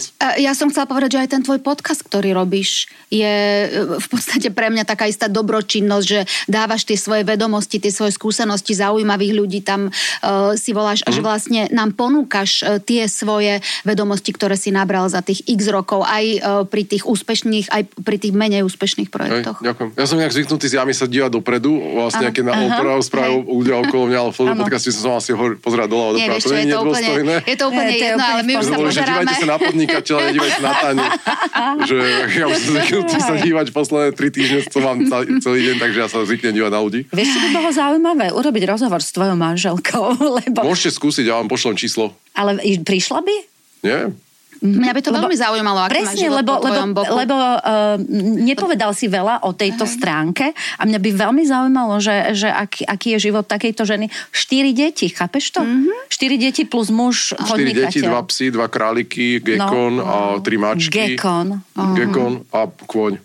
Ja som chcela povedať, že aj ten tvoj podcast, ktorý robíš, je v podstate pre mňa taká istá dobročinnosť, že dávaš tie svoje vedomosti, tie svoje skúsenosti zaujímavých ľudí tam uh, si voláš a mm. že vlastne nám ponúkaš uh, tie svoje vedomosti, ktoré si nabral za tých x rokov, aj uh, pri tých úspešných, aj pri tých menej úspešných projektoch. Hej, ďakujem. Ja som nejak zvyknutý s Jami sa dívať dopredu, vlastne keď na odpravu správu ľudia okolo mňa, ale v podcaste som asi pozerať doľava doprava. To nie je nedôstojné. Je to úplne jedno, ale my už sa pozeráme. Dívajte sa na podnikateľa, nedívajte sa na Táňu. Že ja už som zvyknutý sa dívať posledné tri týždne, co mám celý deň, takže ja sa zvyknem dívať na ľudí. Vieš, čo by bolo zaujímavé urobiť rozhovor s tvojou manželkou, lebo... Môžete skúsiť, ja vám pošlem číslo. Ale prišla by? Nie. Mňa by to lebo, veľmi zaujímalo, aký presne, máš život lebo, po tvojom lebo, boku. lebo uh, nepovedal si veľa o tejto uh-huh. stránke a mňa by veľmi zaujímalo, že, že aký, aký je život takejto ženy. Štyri deti, chápeš to? Uh-huh. Štyri deti plus muž podnikateľ. Štyri deti, dva psi, dva králiky, gekon no. a tri mačky. Gekon. Uh-huh. Gekon a kôň.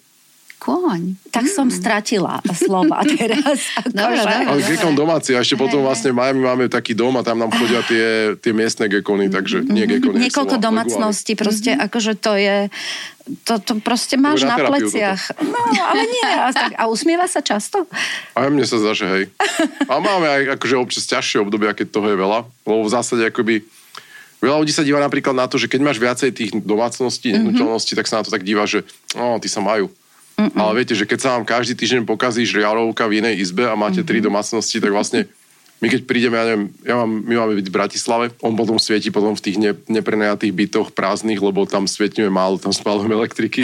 Kôň. Tak som stratila slova teraz. Dobre, dobre. Ale gekon domáci a ešte potom vlastne v Miami máme taký dom a tam nám chodia tie, tie miestne gekony, takže nie gekony. Niekoľko domácností, proste akože to je... To, to proste máš na, na pleciach. Toto. No, ale nie. A, tak, a usmieva sa často? A mne sa zdá, že hej. A máme aj akože občas ťažšie obdobia, keď toho je veľa. Lebo v zásade akoby... Veľa ľudí sa díva napríklad na to, že keď máš viacej tých domácností, nehnuteľností, tak sa na to tak díva, že oh, tí sa majú. Mm-mm. Ale viete, že keď sa vám každý týždeň pokazí žiarovka v inej izbe a máte tri domácnosti, tak vlastne my keď prídeme, ja neviem, ja mám, my máme byť v Bratislave, on potom svieti potom v tých ne, neprenajatých bytoch prázdnych, lebo tam svietíme málo, tam spálujeme elektriky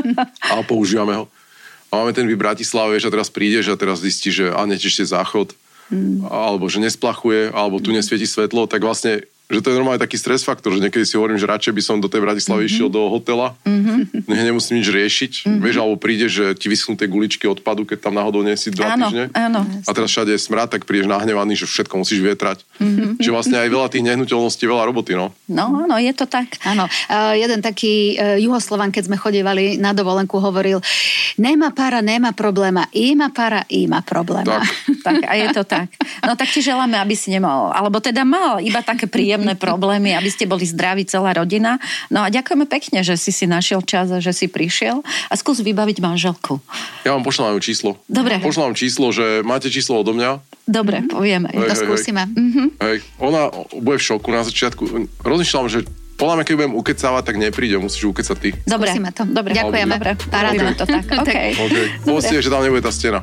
a používame ho. A máme ten v Bratislave, že teraz prídeš a teraz zistí, že a netešite záchod, mm. alebo že nesplachuje, alebo tu nesvieti svetlo, tak vlastne že to je normálne taký stres faktor, že niekedy si hovorím, že radšej by som do tej Bratislavy mm-hmm. išiel do hotela, mm-hmm. nech nemusím nič riešiť, mm-hmm. vieš, alebo príde, že ti vyschnú tie guličky odpadu, keď tam náhodou nie si dva áno, týždne. Áno. A teraz všade je smrad, tak prídeš nahnevaný, že všetko musíš vietrať. Mm-hmm. Čiže vlastne aj veľa tých nehnuteľností, veľa roboty, no. No, áno, je to tak. Áno. Uh, jeden taký uh, juhoslovan, keď sme chodívali na dovolenku, hovoril, nemá para, nemá probléma, ima para, ima probléma. Tak. Tak, a je to tak. No tak ti želáme, aby si nemal, alebo teda mal iba také príjemné problémy, aby ste boli zdraví celá rodina. No a ďakujeme pekne, že si si našiel čas a že si prišiel a skús vybaviť manželku. Ja vám pošlám číslo. Dobre. Pošlám číslo, že máte číslo odo mňa. Dobre, povieme. Hej, to hej, skúsime. Hej. Mm-hmm. Hej. Ona bude v šoku na začiatku. Rozmýšľam, že podľa mňa, keď budem ukecávať, tak nepríde, musíš ukecať ty. Dobre, skúsime to. Dobre. Ďakujeme. Dobre, paráda. to tak. Okay. Okay. Povedzte, že tam nebude tá stena.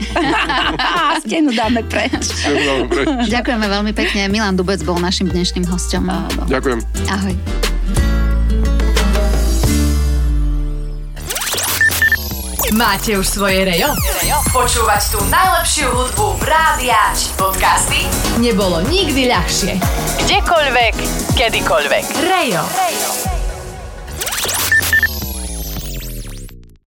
Stenu dáme preč. Stenu dáme preč. Ďakujeme veľmi pekne. Milan Dubec bol našim dnešným hosťom. Ďakujem. Ahoj. Máte už svoje rejo? Počúvať tú najlepšiu hudbu rádia či podcasty nebolo nikdy ľahšie. Kdekoľvek, kedykoľvek. Rejo. Rejo.